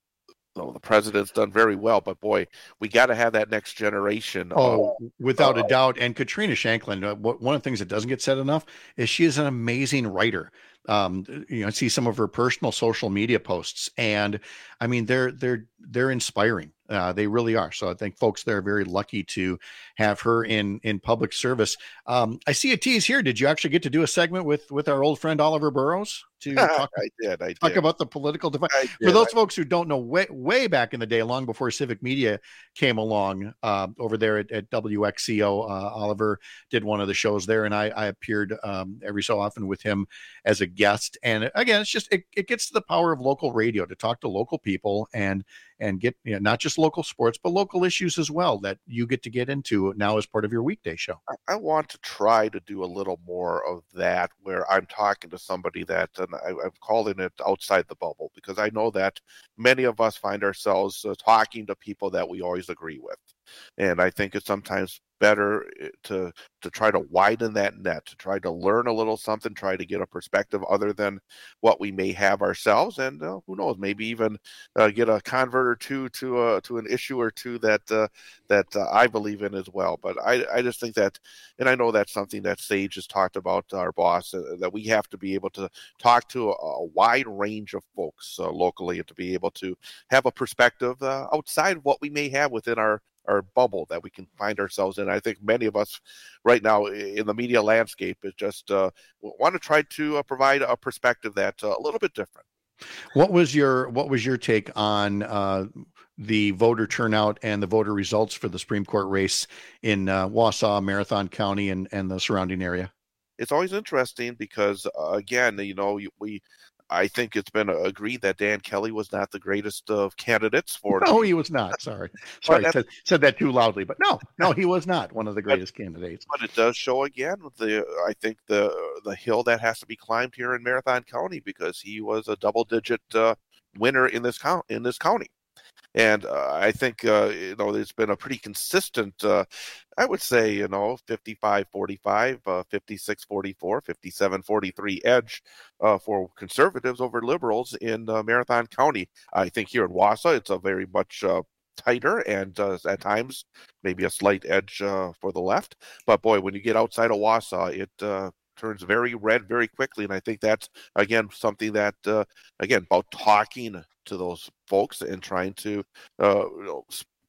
well, the president's done very well, but boy, we got to have that next generation. Oh, uh, without uh, a doubt. And Katrina Shanklin, uh, what, one of the things that doesn't get said enough is she is an amazing writer. Um, you know, I see some of her personal social media posts, and I mean, they're they're they're inspiring. Uh, they really are. So I think folks there are very lucky to have her in in public service. Um, I see a tease here. Did you actually get to do a segment with with our old friend Oliver Burrows to talk, I did. I talk did. about the political divide? I For did. those I- folks who don't know, way way back in the day, long before Civic Media came along, uh, over there at, at W X C O, uh, Oliver did one of the shows there, and I, I appeared um, every so often with him as a guest. And again, it's just it, it gets to the power of local radio to talk to local people and and get, you know, not just local sports, but local issues as well that you get to get into now as part of your weekday show. I want to try to do a little more of that where I'm talking to somebody that, and I, I'm calling it outside the bubble, because I know that many of us find ourselves uh, talking to people that we always agree with. And I think it's sometimes better to to try to widen that net, to try to learn a little something, try to get a perspective other than what we may have ourselves, and uh, who knows, maybe even uh, get a convert or two to uh, to an issue or two that uh, that uh, I believe in as well. But I I just think that, and I know that's something that Sage has talked about, our boss, uh, that we have to be able to talk to a, a wide range of folks uh, locally, and to be able to have a perspective uh, outside of what we may have within our our bubble that we can find ourselves in. I think many of us right now in the media landscape is just uh, want to try to uh, provide a perspective that's a little bit different. What was your what was your take on uh, the voter turnout and the voter results for the Supreme Court race in uh, Wausau, Marathon County, and and the surrounding area? It's always interesting because uh, again, you know, we. I think it's been agreed that Dan Kelly was not the greatest of candidates for. No, he was not. Sorry, sorry, But said, said that too loudly. But no, no, he was not one of the greatest candidates. But it does show again the I think the the hill that has to be climbed here in Marathon County, because he was a double digit uh, winner in this count in this county. And uh, I think, uh, you know, there's been a pretty consistent, uh, I would say, you know, fifty-five forty-five, uh, fifty-six forty-four, fifty-seven forty-three edge uh, for conservatives over liberals in uh, Marathon County. I think here in Wausau, it's a very much uh, tighter and uh, at times maybe a slight edge uh, for the left. But boy, when you get outside of Wausau, it uh, turns very red very quickly. And I think that's, again, something that, uh, again, about talking to those folks and trying to uh, you know,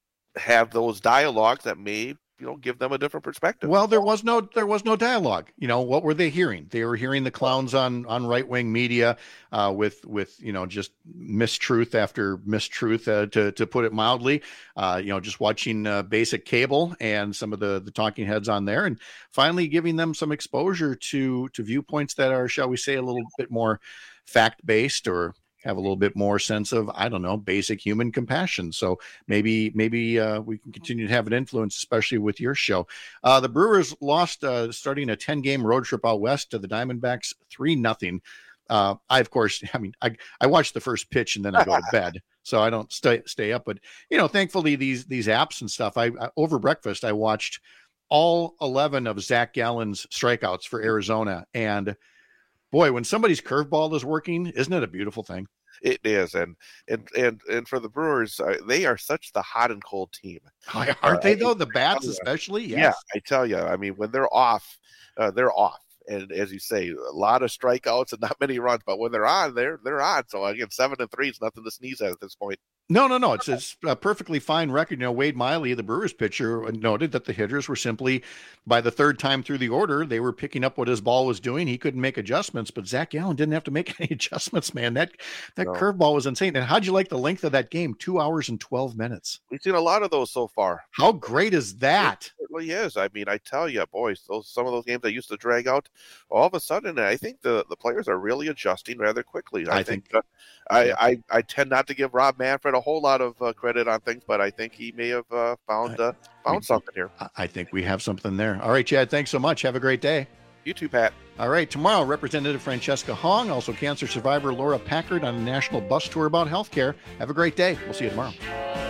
have those dialogues that may, you know, give them a different perspective. Well, there was no there was no dialogue. You know, what were they hearing? They were hearing the clowns on on right wing media uh, with with you know just mistruth after mistruth, uh, to to put it mildly. Uh, you know, just watching uh, basic cable and some of the the talking heads on there, and finally giving them some exposure to to viewpoints that are, shall we say, a little bit more fact based, or have a little bit more sense of, I don't know, basic human compassion. So maybe maybe uh, we can continue to have an influence, especially with your show. Uh, the Brewers lost, uh, starting a ten-game road trip out west to the Diamondbacks, three nothing. Uh, I, of course, I mean, I, I watch the first pitch and then I go to bed, so I don't stay stay up. But, you know, thankfully, these these apps and stuff, I, I over breakfast, I watched all eleven of Zach Gallen's strikeouts for Arizona. And boy, when somebody's curveball is working, isn't it a beautiful thing? It is, and and and and for the Brewers, uh, they are such the hot and cold team. Aren't uh, they I, though? The bats, I, especially. Yes. Yeah, I tell you. I mean, when they're off, uh, they're off, and as you say, a lot of strikeouts and not many runs. But when they're on, they're they're on. So again, seven and three is nothing to sneeze at at this point. No, no, no. It's it's a perfectly fine record. You know, Wade Miley, the Brewers pitcher, noted that the hitters were simply, by the third time through the order, they were picking up what his ball was doing. He couldn't make adjustments, but Zach Gallen didn't have to make any adjustments, man. That that no. curveball was insane. And how'd you like the length of that game? Two hours and twelve minutes. We've seen a lot of those so far. How great is that? It certainly is. I mean, I tell you, boys, those some of those games that used to drag out, all of a sudden, I think the, the players are really adjusting rather quickly. I, I think, think uh, I, I I tend not to give Rob Manfred a whole lot of uh, credit on things, but I think he may have uh, found uh, found I mean, something here. I think we have something there. All right, Chad, thanks so much. Have a great day. You too, Pat. All right, tomorrow, Representative Francesca Hong, also cancer survivor Laura Packard on a national bus tour about healthcare. Have a great day. We'll see you tomorrow.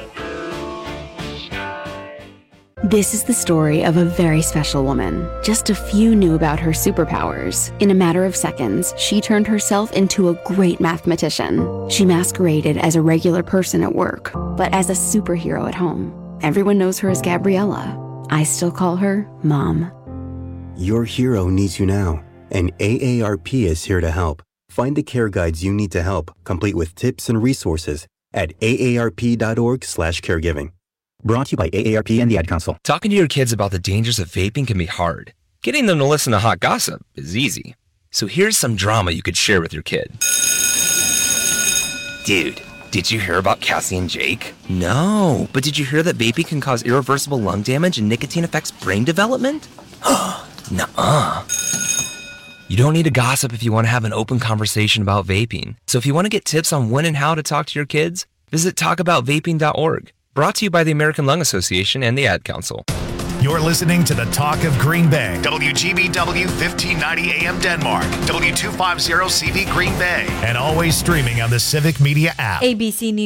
This is the story of a very special woman. Just a few knew about her superpowers. In a matter of seconds, she turned herself into a great mathematician. She masqueraded as a regular person at work, but as a superhero at home. Everyone knows her as Gabriella. I still call her Mom. Your hero needs you now, and A A R P is here to help. Find the care guides you need to help, complete with tips and resources at A A R P dot org slash caregiving. Brought to you by A A R P and the Ad Council. Talking to your kids about the dangers of vaping can be hard. Getting them to listen to hot gossip is easy. So here's some drama you could share with your kid. Dude, did you hear about Cassie and Jake? No, but did you hear that vaping can cause irreversible lung damage and nicotine affects brain development? Nuh-uh. You don't need to gossip if you want to have an open conversation about vaping. So if you want to get tips on when and how to talk to your kids, visit talk about vaping dot org. Brought to you by the American Lung Association and the Ad Council. You're listening to the Talk of Green Bay, W G B W fifteen ninety A M Denmark, W two fifty C V Green Bay, and always streaming on the Civic Media app. A B C News.